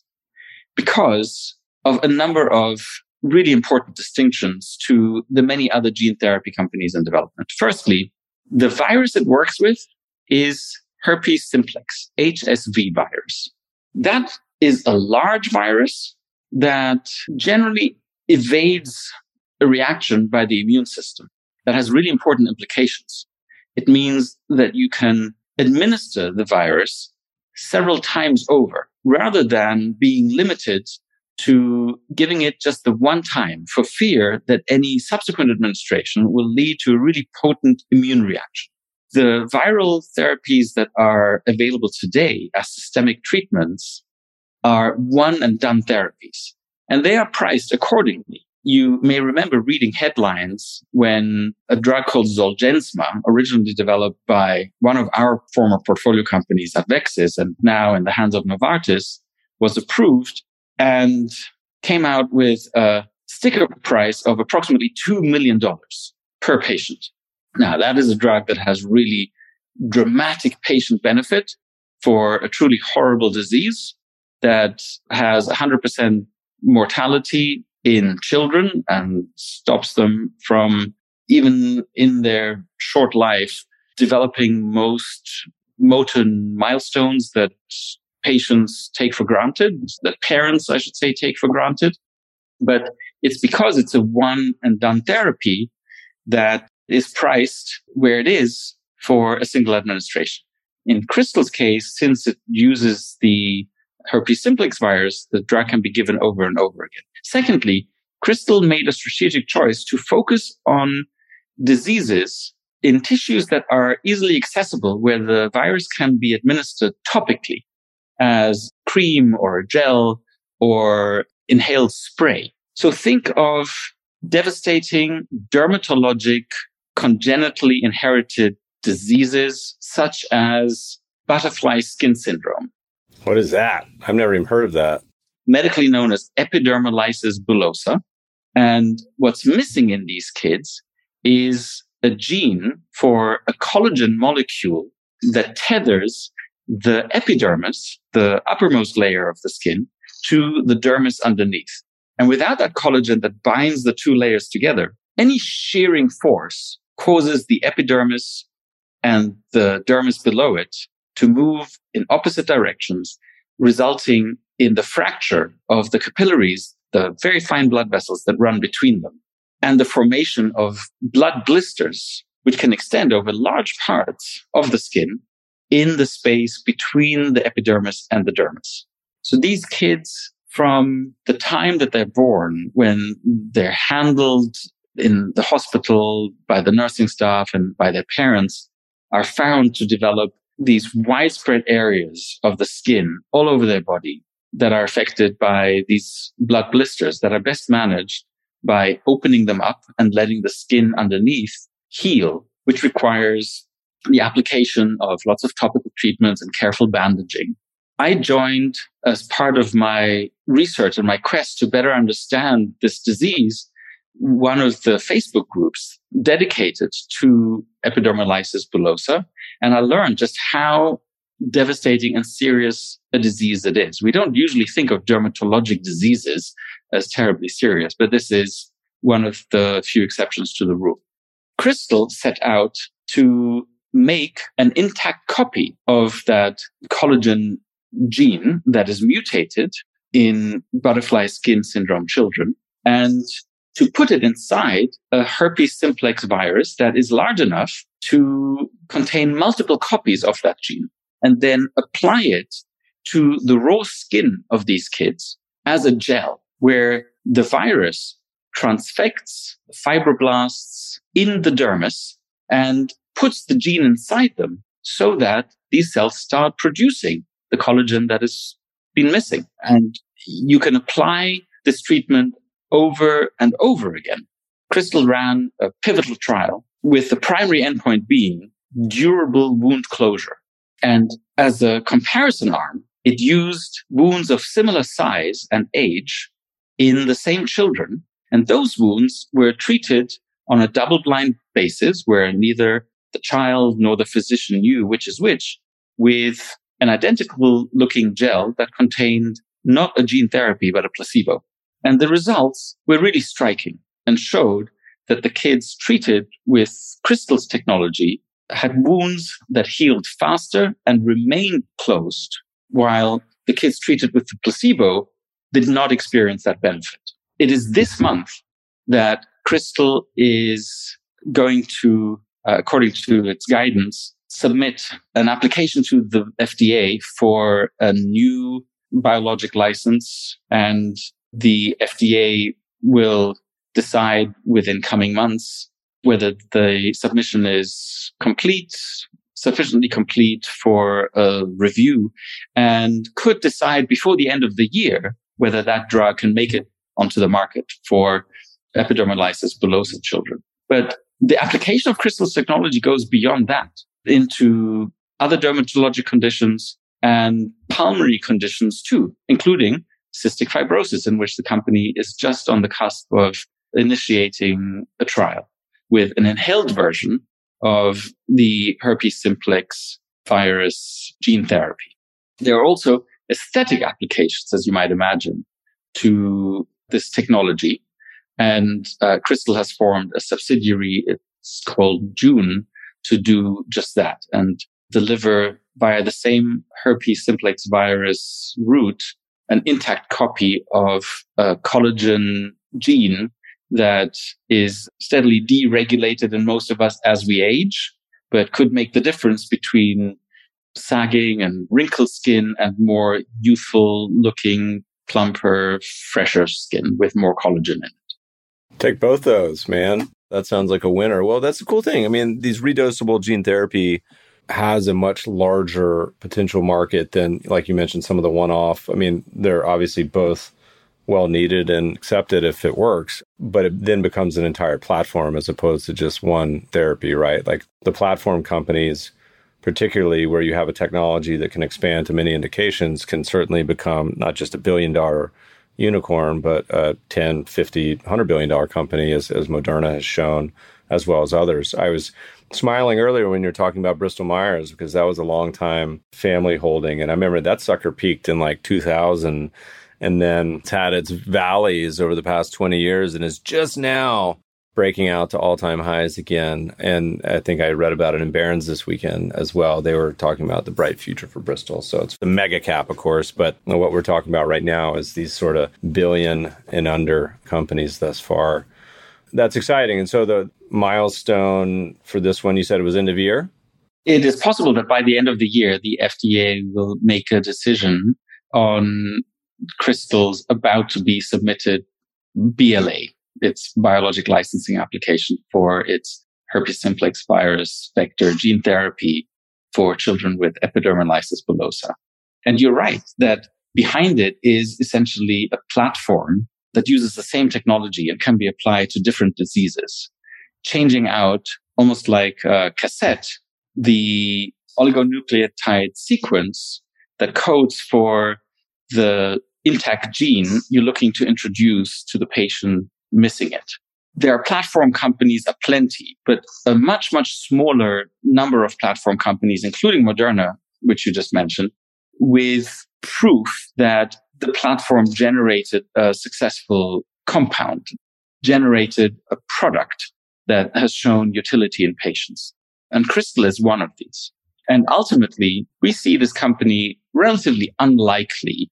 Speaker 4: because of a number of really important distinctions to the many other gene therapy companies in development. Firstly, the virus it works with is herpes simplex, H S V virus. That is a large virus that generally evades a reaction by the immune system that has really important implications. It means that you can administer the virus several times over rather than being limited to giving it just the one time for fear that any subsequent administration will lead to a really potent immune reaction. The viral therapies that are available today as systemic treatments are one and done therapies, and they are priced accordingly. You may remember reading headlines when a drug called Zolgensma, originally developed by one of our former portfolio companies, Advexis, and now in the hands of Novartis, was approved and came out with a sticker price of approximately two million dollars per patient. Now, that is a drug that has really dramatic patient benefit for a truly horrible disease that has one hundred percent mortality in children and stops them from, even in their short life, developing most motor milestones that patients take for granted, that parents, I should say, take for granted. But it's because it's a one and done therapy that is priced where it is for a single administration. In Krystal's case, since it uses the herpes simplex virus, the drug can be given over and over again. Secondly, Krystal made a strategic choice to focus on diseases in tissues that are easily accessible, where the virus can be administered topically as cream or gel or inhaled spray. So think of devastating dermatologic, congenitally inherited diseases such as butterfly skin syndrome.
Speaker 3: What is that? I've never even heard of that.
Speaker 4: Medically known as epidermolysis bullosa. And what's missing in these kids is a gene for a collagen molecule that tethers the epidermis, the uppermost layer of the skin, to the dermis underneath. And without that collagen that binds the two layers together, any shearing force causes the epidermis and the dermis below it to move in opposite directions, resulting in the fracture of the capillaries, the very fine blood vessels that run between them, and the formation of blood blisters, which can extend over large parts of the skin in the space between the epidermis and the dermis. So these kids, from the time that they're born, when they're handled in the hospital by the nursing staff and by their parents, are found to develop these widespread areas of the skin all over their body that are affected by these blood blisters that are best managed by opening them up and letting the skin underneath heal, which requires the application of lots of topical treatments and careful bandaging. I joined as part of my research and my quest to better understand this disease, one of the Facebook groups dedicated to epidermolysis bullosa. And I learned just how devastating and serious a disease it is. We don't usually think of dermatologic diseases as terribly serious, but this is one of the few exceptions to the rule. Krystal set out to make an intact copy of that collagen gene that is mutated in butterfly skin syndrome children, and to put it inside a herpes simplex virus that is large enough to contain multiple copies of that gene, and then apply it to the raw skin of these kids as a gel, where the virus transfects fibroblasts in the dermis and puts the gene inside them so that these cells start producing the collagen that has been missing. And you can apply this treatment over and over again. Krystal ran a pivotal trial with the primary endpoint being durable wound closure. And as a comparison arm, it used wounds of similar size and age in the same children. And those wounds were treated on a double-blind basis where neither the child nor the physician knew which is which, with an identical looking gel that contained not a gene therapy, but a placebo. And the results were really striking and showed that the kids treated with Krystal's technology had wounds that healed faster and remained closed, while the kids treated with the placebo did not experience that benefit. It is this month that Krystal is going to, uh, according to its guidance, submit an application to the F D A for a new biologic license, and the F D A will decide within coming months whether the submission is complete, sufficiently complete for a review, and could decide before the end of the year whether that drug can make it onto the market for epidermolysis bullosa children. But the application of Krystal's technology goes beyond that into other dermatologic conditions and pulmonary conditions too, including cystic fibrosis, in which the company is just on the cusp of initiating a trial with an inhaled version of the herpes simplex virus gene therapy. There are also aesthetic applications, as you might imagine, to this technology. And uh, Crystal has formed a subsidiary, it's called June, to do just that and deliver via the same herpes simplex virus route an intact copy of a collagen gene that is steadily deregulated in most of us as we age, but could make the difference between sagging and wrinkled skin and more youthful looking, plumper, fresher skin with more collagen in it.
Speaker 3: Take both those, man. That sounds like a winner. Well, that's a cool thing. I mean, these redosable gene therapy has a much larger potential market than, like you mentioned, some of the one-off. I mean, they're obviously both well needed and accepted if it works, but it then becomes an entire platform as opposed to just one therapy, right? Like the platform companies, particularly where you have a technology that can expand to many indications, can certainly become not just a billion dollar unicorn, but a ten, fifty, one hundred billion dollar company, as, as Moderna has shown, as well as others. I was smiling earlier when you were talking about Bristol Myers, because that was a long time family holding. And I remember that sucker peaked in like two thousand and then it's had its valleys over the past twenty years and is just now breaking out to all-time highs again. And I think I read about it in Barron's this weekend as well. They were talking about the bright future for Bristol. So it's the mega cap, of course, but what we're talking about right now is these sort of billion and under companies thus far. That's exciting. And so the milestone for this one, you said it was end of year?
Speaker 4: It is possible that by the end of the year, the F D A will make a decision on Crystal's about to be submitted B L A, its biologic licensing application for its herpes simplex virus vector gene therapy for children with epidermolysis bullosa. And you're right that behind it is essentially a platform that uses the same technology and can be applied to different diseases, changing out almost like a cassette, the oligonucleotide sequence that codes for the intact gene you're looking to introduce to the patient missing it. There are platform companies aplenty, but a much, much smaller number of platform companies, including Moderna, which you just mentioned, with proof that the platform generated a successful compound, generated a product that has shown utility in patients. And Crystal is one of these. And ultimately, we see this company relatively unlikely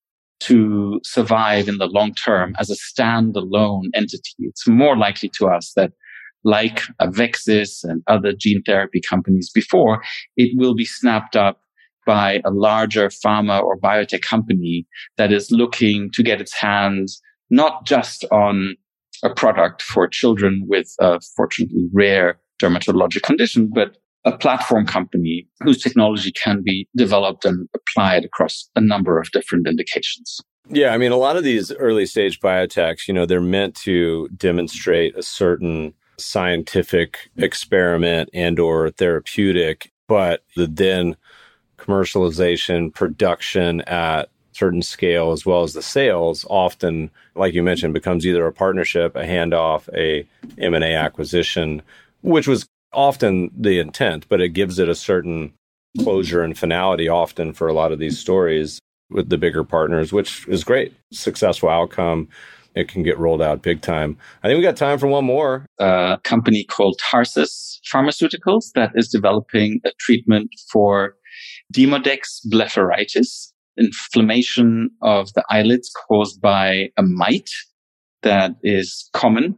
Speaker 4: to survive in the long term as a standalone entity. It's more likely to us that, like Avexis and other gene therapy companies before, it will be snapped up by a larger pharma or biotech company that is looking to get its hands not just on a product for children with a fortunately rare dermatologic condition, but a platform company whose technology can be developed and applied across a number of different indications.
Speaker 3: Yeah, I mean, a lot of these early stage biotechs, you know, they're meant to demonstrate a certain scientific experiment and or therapeutic, but the then commercialization, production at certain scale, as well as the sales, often, like you mentioned, becomes either a partnership, a handoff, a M and A acquisition, which was often the intent, but it gives it a certain closure and finality often for a lot of these stories with the bigger partners, which is great. Successful outcome. It can get rolled out big time. I think we got time for one more.
Speaker 4: A company called Tarsus Pharmaceuticals that is developing a treatment for Demodex blepharitis, inflammation of the eyelids caused by a mite that is common,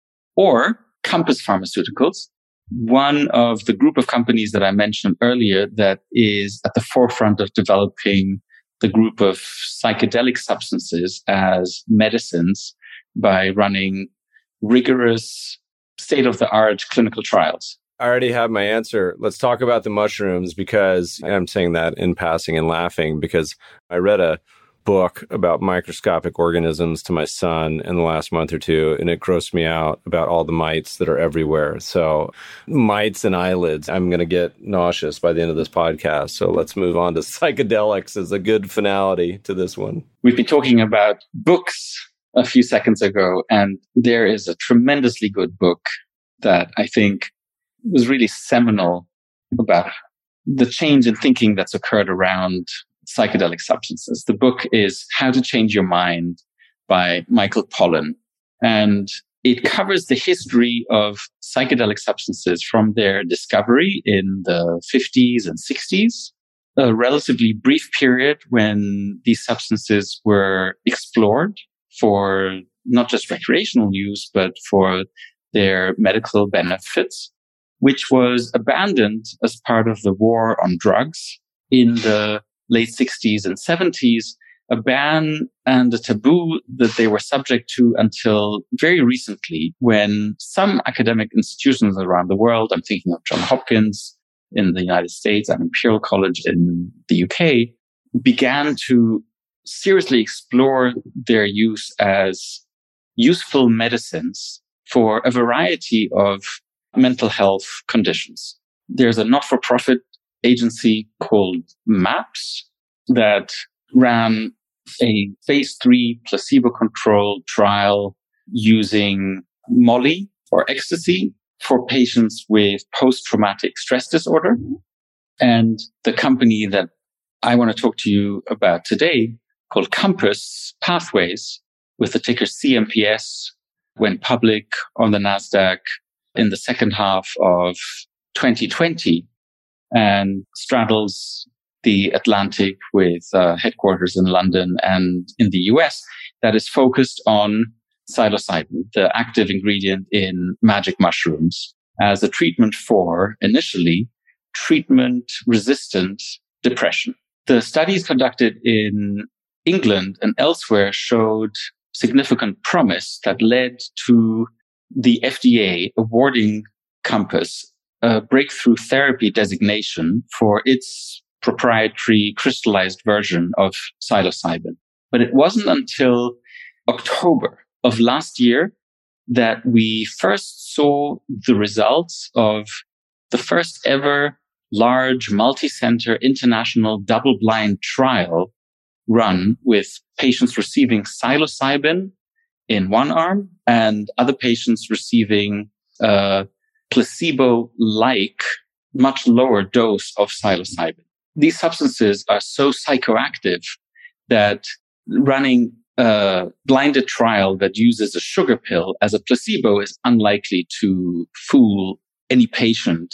Speaker 4: or Compass Pharmaceuticals, one of the group of companies that I mentioned earlier that is at the forefront of developing the group of psychedelic substances as medicines by running rigorous state-of-the-art clinical trials.
Speaker 3: I already have my answer. Let's talk about the mushrooms, because I'm saying that in passing and laughing because I read a book about microscopic organisms to my son in the last month or two, and it grossed me out about all the mites that are everywhere. So mites and eyelids, I'm going to get nauseous by the end of this podcast. So let's move on to psychedelics as a good finality to this one.
Speaker 4: We've been talking about books a few seconds ago, and there is a tremendously good book that I think was really seminal about the change in thinking that's occurred around psychedelic substances. The book is How to Change Your Mind by Michael Pollan. And it covers the history of psychedelic substances from their discovery in the fifties and sixties, a relatively brief period when these substances were explored for not just recreational use, but for their medical benefits, which was abandoned as part of the war on drugs in the late sixties and seventies, a ban and a taboo that they were subject to until very recently, when some academic institutions around the world, I'm thinking of Johns Hopkins in the United States and Imperial College in the U K, began to seriously explore their use as useful medicines for a variety of mental health conditions. There's a not-for-profit agency called MAPS that ran a phase three placebo-controlled trial using Molly or ecstasy for patients with post-traumatic stress disorder. And the company that I want to talk to you about today, called Compass Pathways, with the ticker C M P S, went public on the NASDAQ in the second half of twenty twenty and straddles the Atlantic with uh, headquarters in London and in the U S, that is focused on psilocybin, the active ingredient in magic mushrooms, as a treatment for, initially, treatment-resistant depression. The studies conducted in England and elsewhere showed significant promise that led to the F D A awarding Compass a breakthrough therapy designation for its proprietary crystallized version of psilocybin. But it wasn't until October of last year that we first saw the results of the first ever large multi-center international double-blind trial run with patients receiving psilocybin in one arm and other patients receiving a placebo-like, much lower dose of psilocybin. These substances are so psychoactive that running a blinded trial that uses a sugar pill as a placebo is unlikely to fool any patient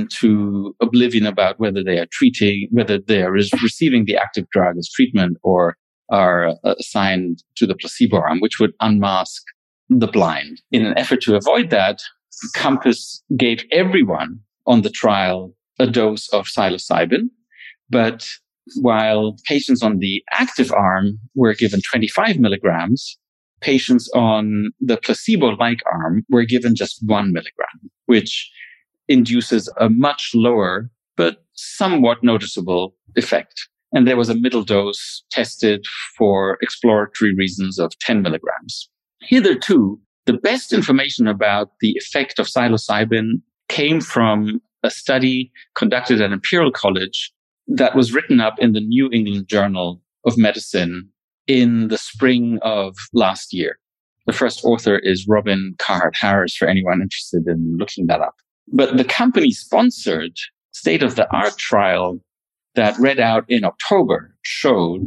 Speaker 4: into oblivion about whether they are treating, whether they are receiving the active drug as treatment or are assigned to the placebo arm, which would unmask the blind. In an effort to avoid that, Compass gave everyone on the trial a dose of psilocybin, but while patients on the active arm were given twenty-five milligrams, patients on the placebo-like arm were given just one milligram, which induces a much lower but somewhat noticeable effect. And there was a middle dose tested for exploratory reasons of ten milligrams. Hitherto, the best information about the effect of psilocybin came from a study conducted at Imperial College that was written up in the New England Journal of Medicine in the spring of last year. The first author is Robin Carhart-Harris, for anyone interested in looking that up. But the company-sponsored state-of-the-art trial that read out in October showed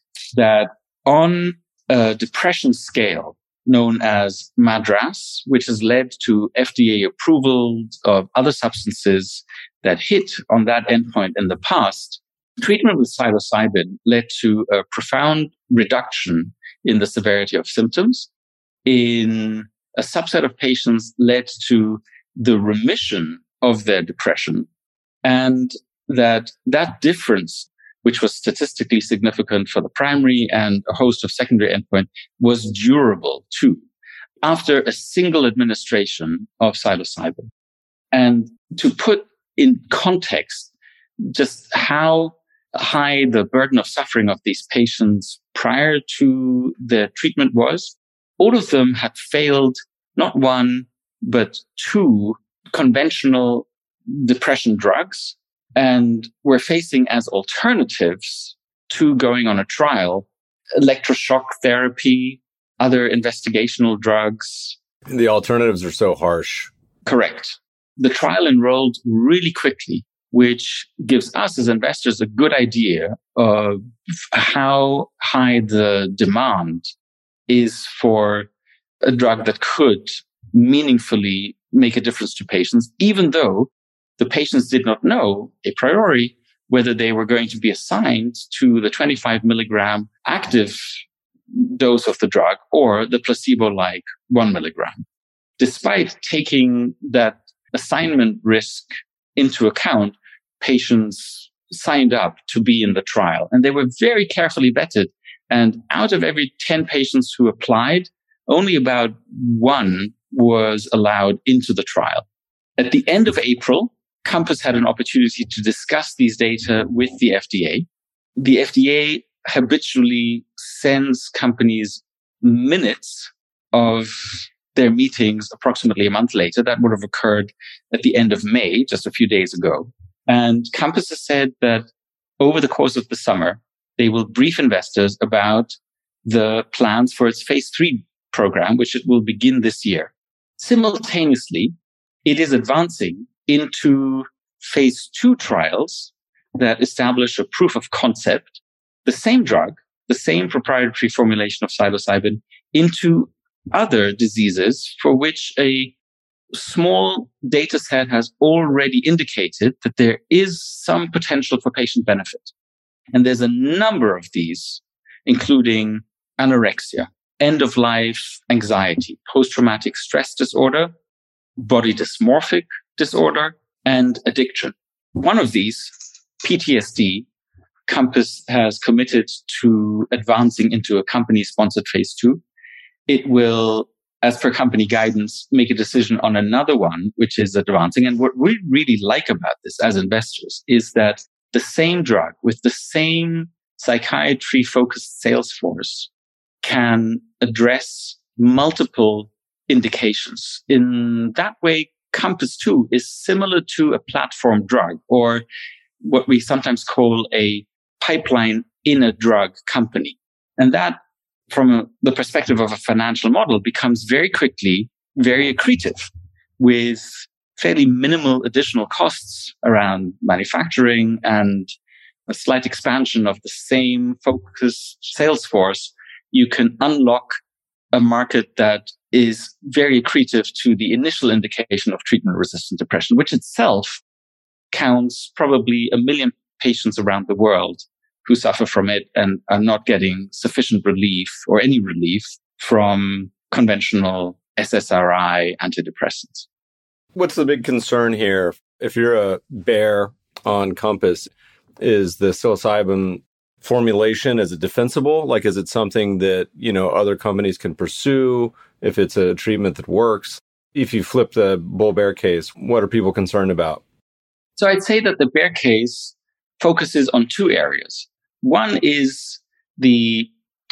Speaker 4: that on a depression scale known as MADRS, which has led to F D A approval of other substances that hit on that endpoint in the past, treatment with psilocybin led to a profound reduction in the severity of symptoms. In a subset of patients, led to the remission of their depression, and that that difference, which was statistically significant for the primary and a host of secondary endpoints, was durable too, after a single administration of psilocybin. And to put in context just how high the burden of suffering of these patients prior to their treatment was, all of them had failed not one, but two conventional depression drugs, and were facing as alternatives to going on a trial electroshock therapy, other investigational drugs.
Speaker 3: The alternatives are so harsh.
Speaker 4: Correct. the trial enrolled really quickly, which gives us as investors a good idea of how high the demand is for a drug that could meaningfully make a difference to patients, even though the patients did not know a priori whether they were going to be assigned to the twenty-five milligram active dose of the drug or the placebo-like one milligram. Despite taking that assignment risk into account, patients signed up to be in the trial, and they were very carefully vetted. And out of every ten patients who applied, only about one was allowed into the trial. At the end of April, Compass had an opportunity to discuss these data with the F D A. The F D A habitually sends companies minutes of their meetings approximately a month later. That would have occurred at the end of May, just a few days ago. And Compass has said that over the course of the summer, they will brief investors about the plans for its phase three program, which it will begin this year. Simultaneously, it is advancing into phase two trials that establish a proof of concept, the same drug, the same proprietary formulation of psilocybin, into other diseases for which a small data set has already indicated that there is some potential for patient benefit. And there's a number of these, including anorexia, end-of-life anxiety, post-traumatic stress disorder, body dysmorphic disorder, and addiction. One of these, P T S D, Compass has committed to advancing into a company-sponsored phase two. It will, as per company guidance, make a decision on another one, which is advancing. And what we really like about this as investors is that the same drug with the same psychiatry-focused sales force can address multiple indications. In that way, Compass two is similar to a platform drug, or what we sometimes call a pipeline in a drug company. And that, from a, the perspective of a financial model, becomes very quickly very accretive with fairly minimal additional costs around manufacturing and a slight expansion of the same focused sales force. You can unlock a market that is very accretive to the initial indication of treatment-resistant depression, which itself counts probably a million patients around the world who suffer from it and are not getting sufficient relief or any relief from conventional S S R I antidepressants.
Speaker 3: What's the big concern here? If you're a bear on Compass, is the psilocybin formulation, is it defensible? Like, is it something that, you know, other companies can pursue if it's a treatment that works? If you flip the bull bear case, what are people concerned about?
Speaker 4: So I'd say that the bear case focuses on two areas. One is the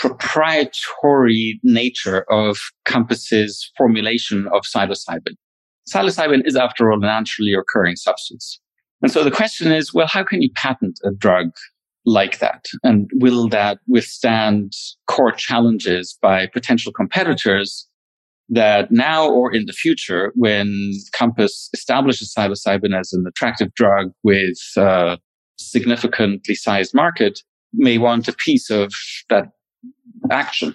Speaker 4: proprietary nature of Compass's formulation of psilocybin. Psilocybin is, after all, a naturally occurring substance. And so the question is, well, how can you patent a drug like that? And will that withstand court challenges by potential competitors that now or in the future, when Compass establishes psilocybin as an attractive drug with a significantly sized market, may want a piece of that action?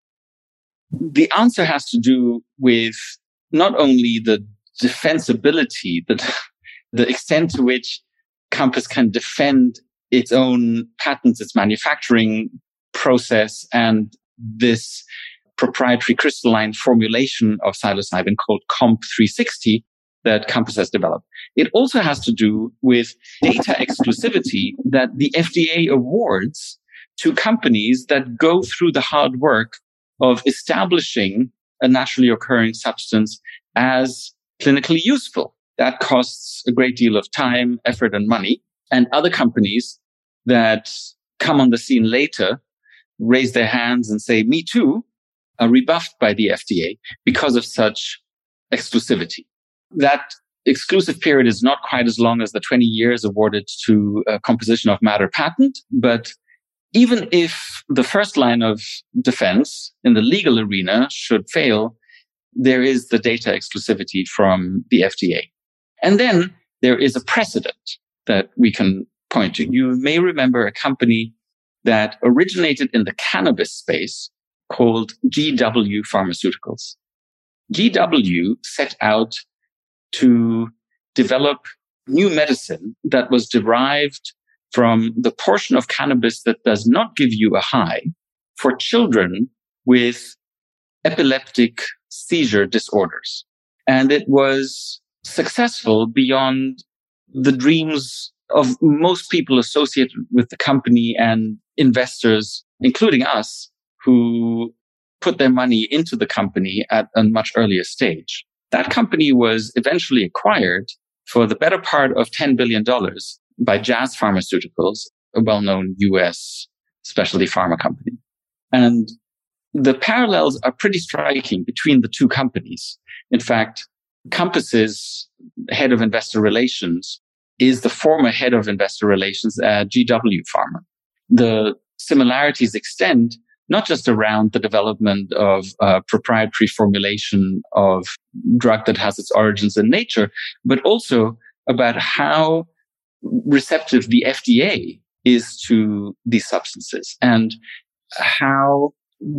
Speaker 4: The answer has to do with not only the defensibility, but the extent to which Compass can defend its own patents, its manufacturing process, and this proprietary crystalline formulation of psilocybin called COMP three sixty that Compass has developed. It also has to do with data exclusivity that the F D A awards to companies that go through the hard work of establishing a naturally occurring substance as clinically useful. That costs a great deal of time, effort, and money. And other companies that come on the scene later raise their hands and say, me too, are rebuffed by the F D A because of such exclusivity. That exclusive period is not quite as long as the twenty years awarded to a composition of matter patent. But even if the first line of defense in the legal arena should fail, there is the data exclusivity from the F D A. And then there is a precedent that we can point to. You may remember a company that originated in the cannabis space called G W Pharmaceuticals. G W set out to develop new medicine that was derived from the portion of cannabis that does not give you a high for children with epileptic seizure disorders. And it was successful beyond the dreams of most people associated with the company and investors, including us, who put their money into the company at a much earlier stage. That company was eventually acquired for the better part of ten billion dollars by Jazz Pharmaceuticals, a well-known U S specialty pharma company. And the parallels are pretty striking between the two companies. In fact, Compass's head of investor relations is the former head of investor relations at G W Pharma. The similarities extend not just around the development of uh, proprietary formulation of drug that has its origins in nature, but also about how receptive the F D A is to these substances and how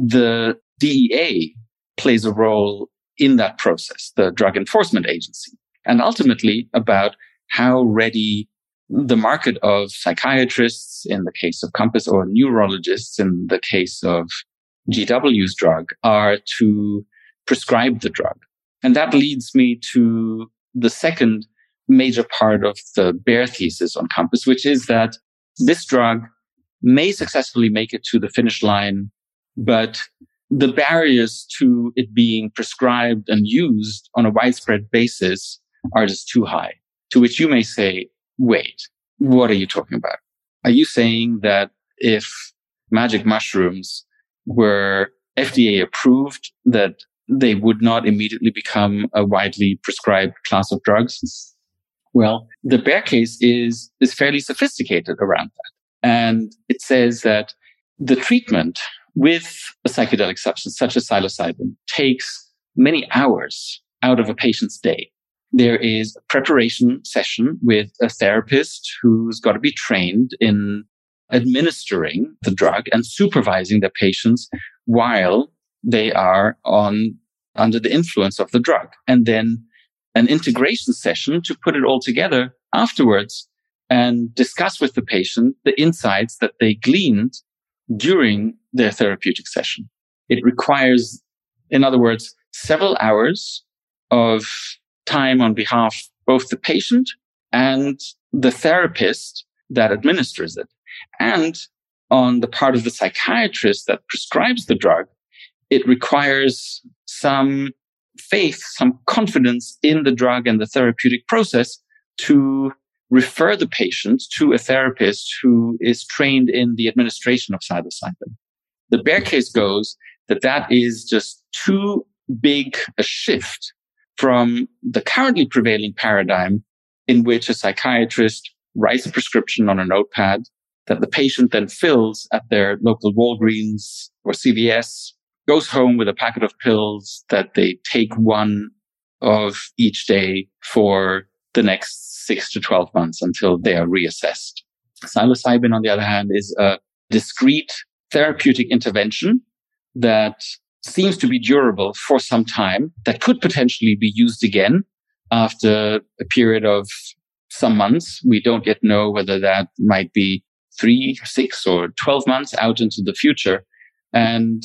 Speaker 4: the D E A plays a role in that process, the Drug Enforcement Agency, and ultimately about how ready the market of psychiatrists in the case of Compass or neurologists in the case of G W's drug are to prescribe the drug. And that leads me to the second major part of the bear thesis on Compass, which is that this drug may successfully make it to the finish line, but the barriers to it being prescribed and used on a widespread basis are just too high. To which you may say, wait, what are you talking about? Are you saying that if magic mushrooms were F D A approved, that they would not immediately become a widely prescribed class of drugs? Well, the bear case is, is fairly sophisticated around that. And it says that the treatment with a psychedelic substance such as psilocybin takes many hours out of a patient's day. There is a preparation session with a therapist who's got to be trained in administering the drug and supervising the patients while they are on under the influence of the drug. And then an integration session to put it all together afterwards and discuss with the patient the insights that they gleaned during their therapeutic session. It requires, in other words, several hours of time on behalf of both the patient and the therapist that administers it. And on the part of the psychiatrist that prescribes the drug, it requires some faith, some confidence in the drug and the therapeutic process to refer the patient to a therapist who is trained in the administration of psilocybin. The bear case goes that that is just too big a shift from the currently prevailing paradigm in which a psychiatrist writes a prescription on a notepad that the patient then fills at their local Walgreens or C V S, goes home with a packet of pills that they take one of each day for the next six to twelve months until they are reassessed. Psilocybin, on the other hand, is a discrete therapeutic intervention that seems to be durable for some time, that could potentially be used again after a period of some months. We don't yet know whether that might be three, six, or twelve months out into the future, and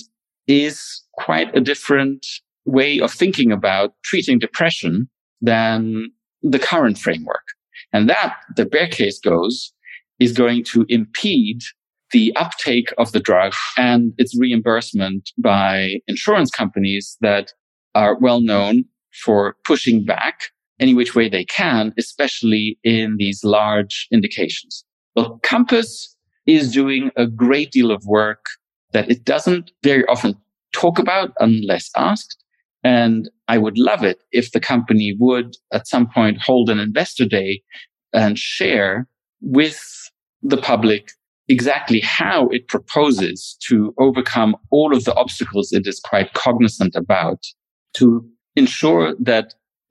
Speaker 4: is quite a different way of thinking about treating depression than the current framework. And that, the bear case goes, is going to impede the uptake of the drug and its reimbursement by insurance companies that are well known for pushing back any which way they can, especially in these large indications. Well, Compass is doing a great deal of work that it doesn't very often talk about unless asked. And I would love it if the company would at some point hold an investor day and share with the public exactly how it proposes to overcome all of the obstacles it is quite cognizant about to ensure that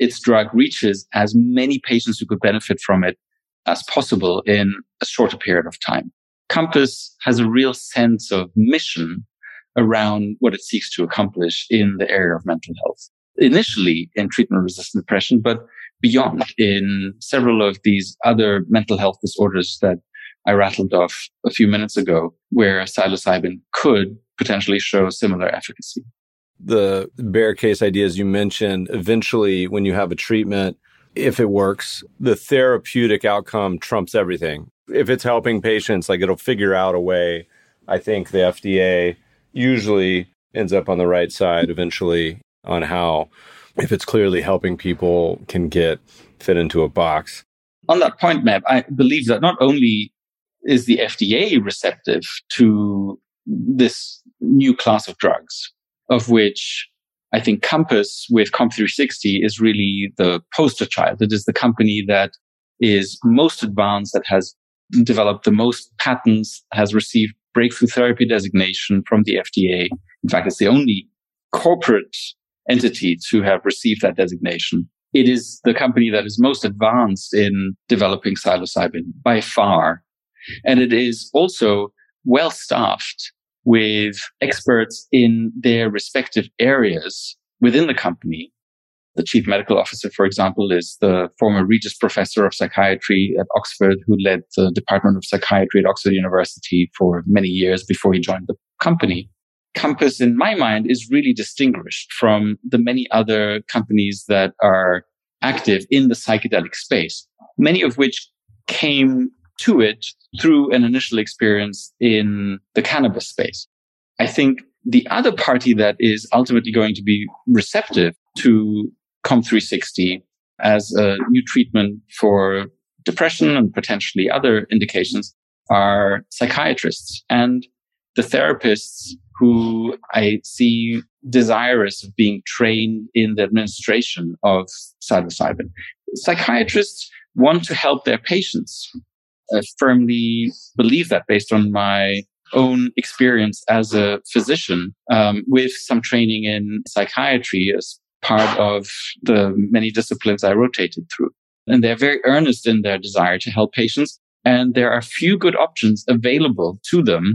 Speaker 4: its drug reaches as many patients who could benefit from it as possible in a shorter period of time. Compass has a real sense of mission around what it seeks to accomplish in the area of mental health. Initially in treatment-resistant depression, but beyond in several of these other mental health disorders that I rattled off a few minutes ago, where psilocybin could potentially show similar efficacy.
Speaker 3: The bear case ideas you mentioned, eventually when you have a treatment, if it works, the therapeutic outcome trumps everything. If it's helping patients, like it'll figure out a way. I think the F D A usually ends up on the right side eventually on how, if it's clearly helping people, can get fit into a box.
Speaker 4: On that point, Meb, I believe that not only is the F D A receptive to this new class of drugs, of which I think Compass with COMP three sixty is really the poster child. It is the company that is most advanced, that has developed the most patents, has received breakthrough therapy designation from the F D A. In fact, it's the only corporate entity to have received that designation. It is the company that is most advanced in developing psilocybin by far. And it is also well staffed with experts in their respective areas within the company. The chief medical officer, for example, is the former Regis Professor of Psychiatry at Oxford, who led the Department of Psychiatry at Oxford University for many years before he joined the company. Compass, in my mind, is really distinguished from the many other companies that are active in the psychedelic space, many of which came to it through an initial experience in the cannabis space. I think the other party that is ultimately going to be receptive to COMP three sixty as a new treatment for depression and potentially other indications are psychiatrists and the therapists who I see desirous of being trained in the administration of psilocybin. Psychiatrists want to help their patients. I firmly believe that based on my own experience as a physician, um, with some training in psychiatry as part of the many disciplines I rotated through. And they're very earnest in their desire to help patients. And there are few good options available to them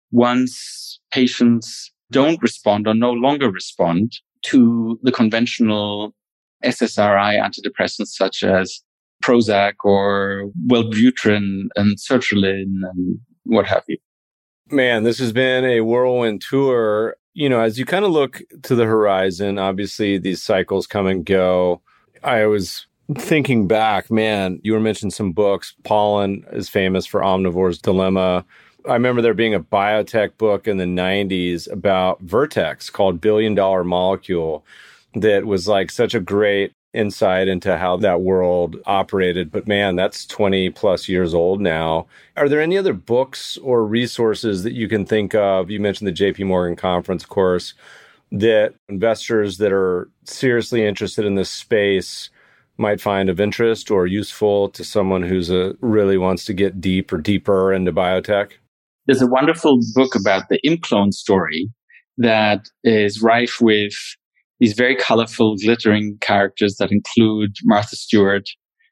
Speaker 4: once patients don't respond or no longer respond to the conventional S S R I antidepressants such as Prozac or Wellbutrin and sertraline and what have you.
Speaker 3: Man, this has been a whirlwind tour. You know, as you kind of look to the horizon, obviously these cycles come and go. I was thinking back, man, you were mentioning some books. Pollan is famous for Omnivore's Dilemma. I remember there being a biotech book in the nineties about Vertex called Billion Dollar Molecule that was like such a great insight into how that world operated. But man, that's twenty plus years old now. Are there any other books or resources that you can think of? You mentioned the J P Morgan conference, of course, that investors that are seriously interested in this space might find of interest or useful to someone who's a, really wants to get deep or deeper into biotech?
Speaker 4: There's a wonderful book about the ImClone story that is rife with these very colorful, glittering characters that include Martha Stewart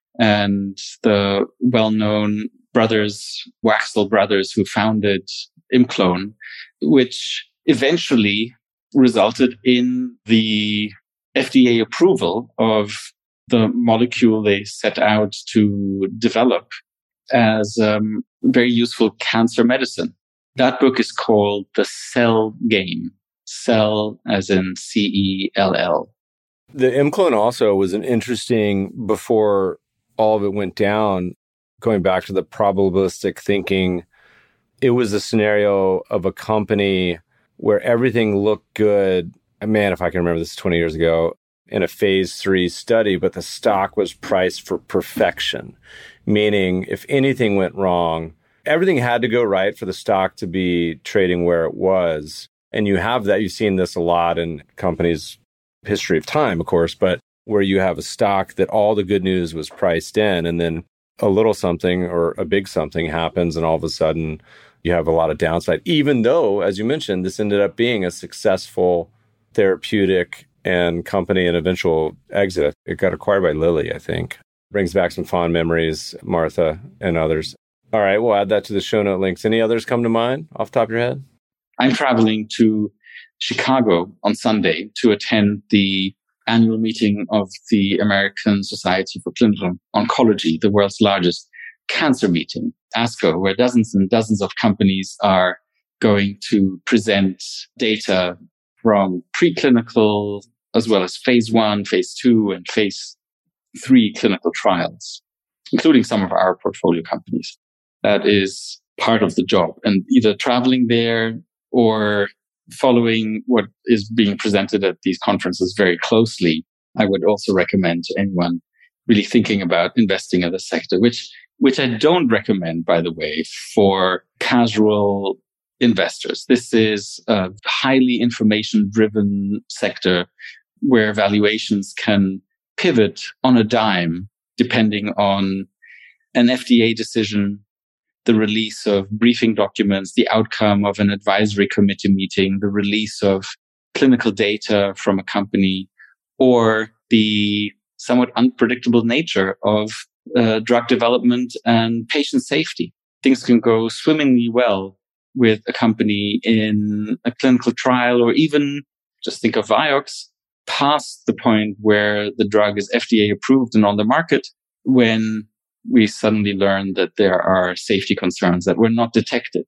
Speaker 4: and the well-known brothers, Waxel brothers, who founded ImClone, which eventually resulted in the F D A approval of the molecule they set out to develop as um, very useful cancer medicine. That book is called The Cell Game. Cell as in C E L L.
Speaker 3: The ImClone also was an interesting, before all of it went down, going back to the probabilistic thinking, it was a scenario of a company where everything looked good. Man, if I can remember, this is twenty years ago, in a phase three study, but the stock was priced for perfection, meaning if anything went wrong, everything had to go right for the stock to be trading where it was. And you have that, you've seen this a lot in companies' history of time, of course, but where you have a stock that all the good news was priced in, and then a little something or a big something happens, and all of a sudden you have a lot of downside, even though, as you mentioned, this ended up being a successful therapeutic and company and eventual exit. It got acquired by Lilly, I think. Brings back some fond memories, Martha and others. All right, we'll add that to the show note links. Any others come to mind off the top of your head?
Speaker 4: I'm traveling to Chicago on Sunday to attend the annual meeting of the American Society for Clinical Oncology, the world's largest cancer meeting, ASCO, where dozens and dozens of companies are going to present data from preclinical as well as phase one, phase two, and phase three clinical trials, including some of our portfolio companies. That is part of the job. And either traveling there or following what is being presented at these conferences very closely, I would also recommend to anyone really thinking about investing in the sector, which which I don't recommend, by the way, for casual investors. This is a highly information-driven sector where valuations can pivot on a dime depending on an F D A decision, the release of briefing documents, the outcome of an advisory committee meeting, the release of clinical data from a company, or the somewhat unpredictable nature of uh, drug development and patient safety. Things can go swimmingly well with a company in a clinical trial, or even just think of Vioxx, past the point where the drug is F D A approved and on the market, when we suddenly learn that there are safety concerns that were not detected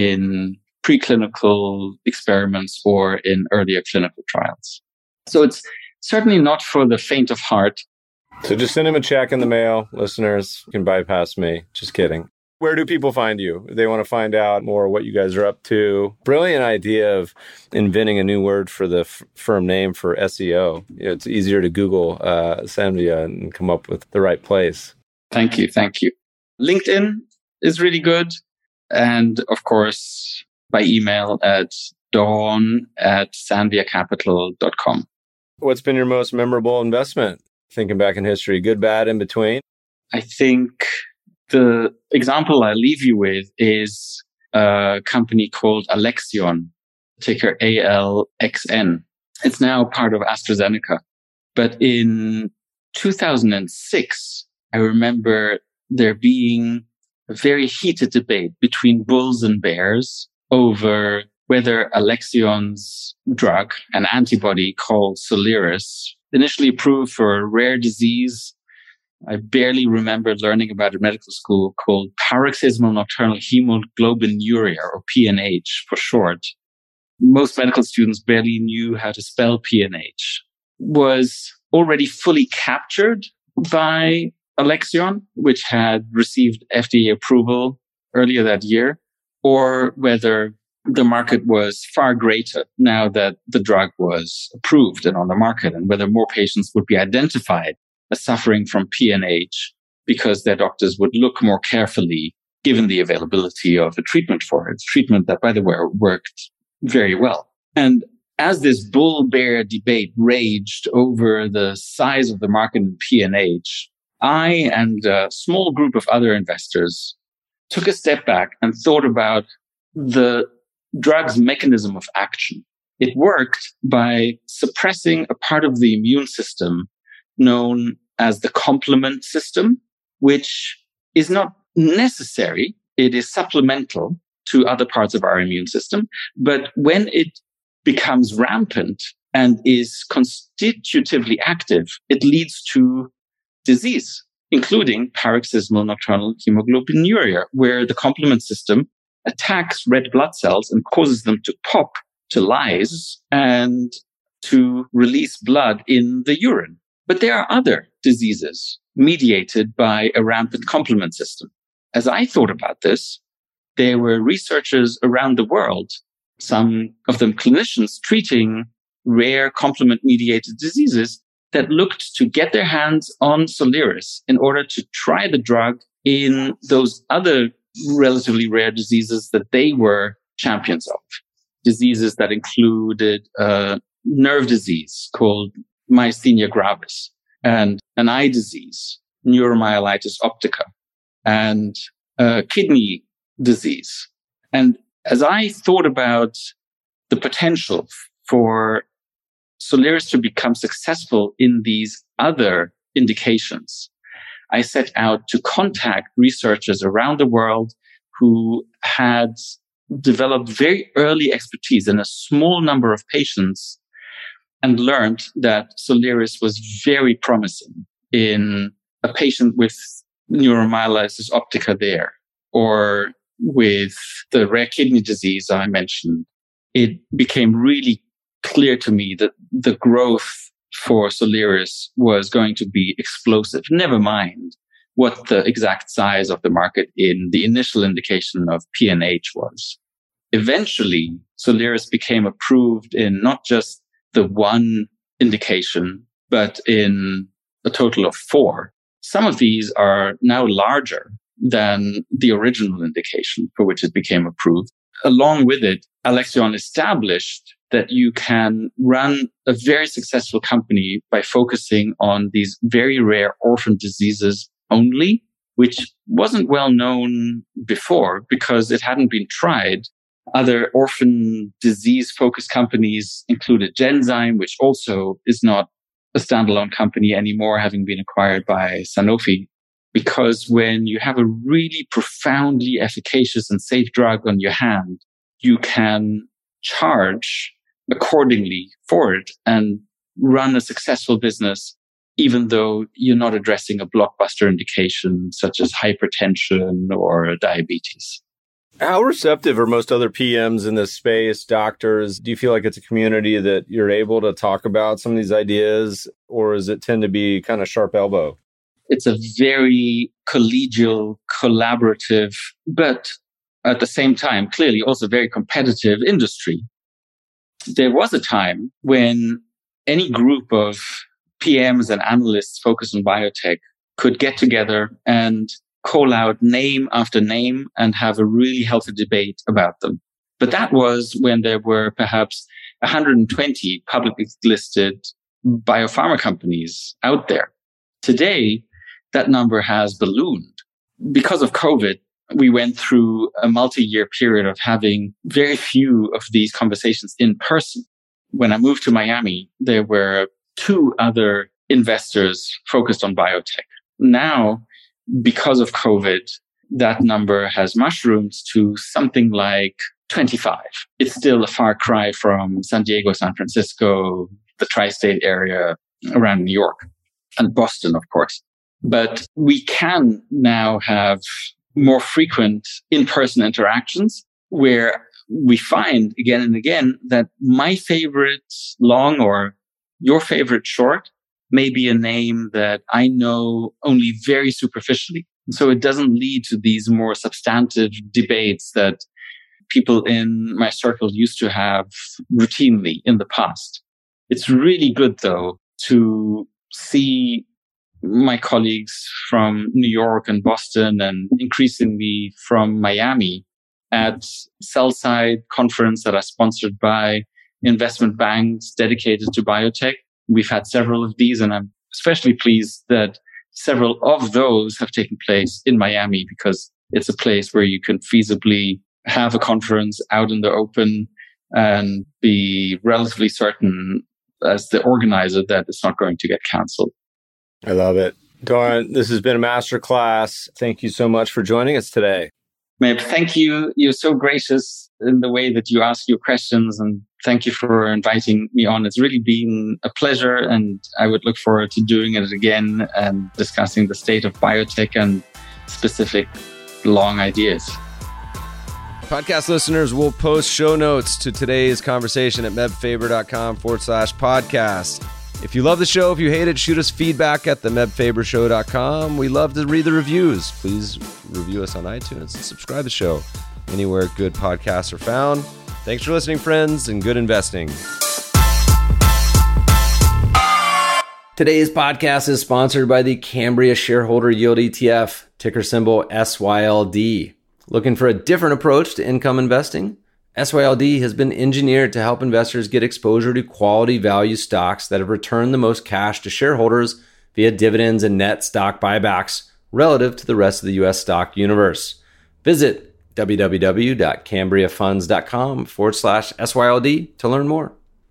Speaker 4: in preclinical experiments or in earlier clinical trials. So it's certainly not for the faint of heart.
Speaker 3: So just send him a check in the mail. Listeners, you can bypass me. Just kidding. Where do people find you? They want to find out more what you guys are up to. Brilliant idea of inventing a new word for the f- firm name for S E O. It's easier to Google uh, Sanvia and come up with the right place.
Speaker 4: Thank you. Thank you. LinkedIn is really good. And of course, by email at dawn at sanvia capital dot com.
Speaker 3: What's been your most memorable investment? Thinking back in history, good, bad, in between?
Speaker 4: I think the example I leave you with is a company called Alexion, ticker A L X N. It's now part of AstraZeneca. But in two thousand six, I remember there being a very heated debate between bulls and bears over whether Alexion's drug, an antibody called Soliris, initially approved for a rare disease I barely remember learning about in medical school, called paroxysmal nocturnal hemoglobinuria, or P N H for short. Most medical students barely knew how to spell P N H. Was already fully captured by Alexion, which had received F D A approval earlier that year, or whether the market was far greater now that the drug was approved and on the market, and whether more patients would be identified as suffering from P N H because their doctors would look more carefully given the availability of a treatment for it, treatment that, by the way, worked very well. And as this bull-bear debate raged over the size of the market in P N H, I and a small group of other investors took a step back and thought about the drug's mechanism of action. It worked by suppressing a part of the immune system known as the complement system, which is not necessary. It is supplemental to other parts of our immune system. But when it becomes rampant and is constitutively active, it leads to disease, including paroxysmal nocturnal hemoglobinuria, where the complement system attacks red blood cells and causes them to pop, to lyse, and to release blood in the urine. But there are other diseases mediated by a rampant complement system. As I thought about this, there were researchers around the world, some of them clinicians, treating rare complement-mediated diseases that looked to get their hands on Soliris in order to try the drug in those other relatively rare diseases that they were champions of. Diseases that included a nerve disease called myasthenia gravis, and an eye disease, neuromyelitis optica, and a kidney disease. And as I thought about the potential for Soliris to become successful in these other indications, I set out to contact researchers around the world who had developed very early expertise in a small number of patients and learned that Soliris was very promising in a patient with neuromyelitis optica there, or with the rare kidney disease I mentioned. It became really clear to me that the growth for Soliris was going to be explosive, never mind what the exact size of the market in the initial indication of P N H was. Eventually, Soliris became approved in not just the one indication, but in a total of four. Some of these are now larger than the original indication for which it became approved. Along with it, Alexion established that you can run a very successful company by focusing on these very rare orphan diseases only, which wasn't well known before because it hadn't been tried. Other orphan disease-focused companies included Genzyme, which also is not a standalone company anymore, having been acquired by Sanofi. Because when you have a really profoundly efficacious and safe drug on your hand, you can charge accordingly for it and run a successful business, even though you're not addressing a blockbuster indication such as hypertension or diabetes.
Speaker 3: How receptive are most other P Ms in this space, doctors? Do you feel like it's a community that you're able to talk about some of these ideas, or does it tend to be kind of sharp elbow?
Speaker 4: It's a very collegial, collaborative, but at the same time, clearly also very competitive industry. There was a time when any group of P Ms and analysts focused on biotech could get together and call out name after name and have a really healthy debate about them. But that was when there were perhaps one hundred twenty publicly listed biopharma companies out there. Today, that number has ballooned. Because of COVID, we went through a multi-year period of having very few of these conversations in person. When I moved to Miami, there were two other investors focused on biotech. Now, because of COVID, that number has mushroomed to something like twenty-five. It's still a far cry from San Diego, San Francisco, the tri-state area around New York, and Boston, of course. But we can now have more frequent in-person interactions where we find again and again that my favorite long or your favorite short may be a name that I know only very superficially. So it doesn't lead to these more substantive debates that people in my circle used to have routinely in the past. It's really good, though, to see my colleagues from New York and Boston and increasingly from Miami at sell-side conference that are sponsored by investment banks dedicated to biotech. We've had several of these, and I'm especially pleased that several of those have taken place in Miami because it's a place where you can feasibly have a conference out in the open and be relatively certain as the organizer that it's not going to get canceled.
Speaker 3: I love it. Doran, this has been a masterclass. Thank you so much for joining us today.
Speaker 4: Meb, thank you. You're so gracious in the way that you ask your questions, and thank you for inviting me on. It's really been a pleasure, and I would look forward to doing it again and discussing the state of biotech and specific long ideas.
Speaker 1: Podcast listeners will post show notes to today's conversation at mebfaber.com forward slash podcast. If you love the show, if you hate it, shoot us feedback at the meb faber show dot com. We love to read the reviews. Please review us on iTunes and subscribe to the show anywhere good podcasts are found. Thanks for listening, friends, and good investing.
Speaker 3: Today's podcast is sponsored by the Cambria Shareholder Yield E T F, ticker symbol S Y L D. Looking for a different approach to income investing? S Y L D has been engineered to help investors get exposure to quality value stocks that have returned the most cash to shareholders via dividends and net stock buybacks relative to the rest of the U S stock universe. Visit www.cambriafunds.com forward slash SYLD to learn more.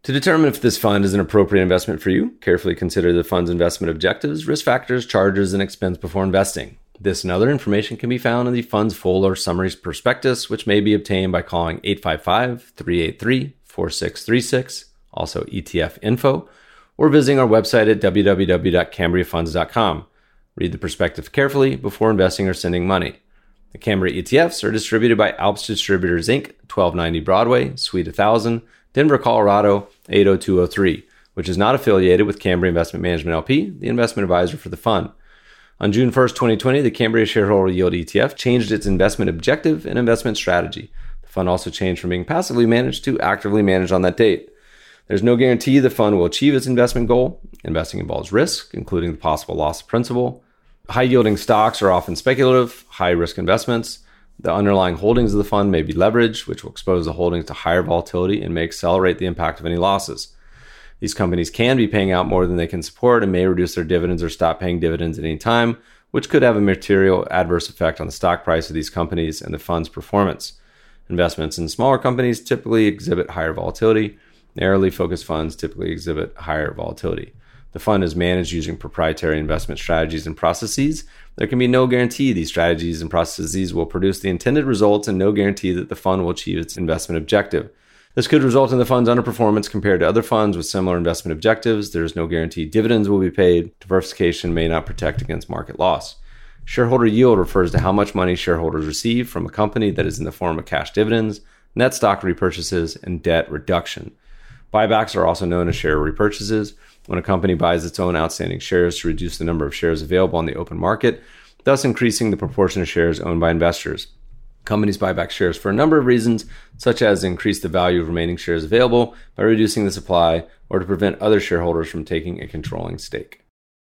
Speaker 3: To determine if this fund is an appropriate investment for you, carefully consider the fund's investment objectives, risk factors, charges, and expense before investing. This and other information can be found in the fund's full or summary prospectus, which may be obtained by calling eight five five, three eight three, four six three six, also E T F info, or visiting our website at w w w dot cambria funds dot com. Read the prospectus carefully before investing or sending money. The Cambria E T Fs are distributed by Alps Distributors, Incorporated, twelve ninety Broadway, Suite one thousand, Denver, Colorado, eight oh two oh three, which is not affiliated with Cambria Investment Management L P, the investment advisor for the fund. On June first, twenty twenty, the Cambria Shareholder Yield E T F changed its investment objective and investment strategy. The fund also changed from being passively managed to actively managed on that date. There's no guarantee the fund will achieve its investment goal. Investing involves risk, including the possible loss of principal. High-yielding stocks are often speculative, high-risk investments. The underlying holdings of the fund may be leveraged, which will expose the holdings to higher volatility and may accelerate the impact of any losses. These companies can be paying out more than they can support and may reduce their dividends or stop paying dividends at any time, which could have a material adverse effect on the stock price of these companies and the fund's performance. Investments in smaller companies typically exhibit higher volatility. Narrowly focused funds typically exhibit higher volatility. The fund is managed using proprietary investment strategies and processes. There can be no guarantee these strategies and processes will produce the intended results and no guarantee that the fund will achieve its investment objective. This could result in the fund's underperformance compared to other funds with similar investment objectives. There is no guarantee dividends will be paid. Diversification may not protect against market loss. Shareholder yield refers to how much money shareholders receive from a company that is in the form of cash dividends, net stock repurchases, and debt reduction. Buybacks are also known as share repurchases. When a company buys its own outstanding shares to reduce the number of shares available on the open market, thus increasing the proportion of shares owned by investors. Companies buy back shares for a number of reasons, such as increase the value of remaining shares available by reducing the supply or to prevent other shareholders from taking a controlling stake.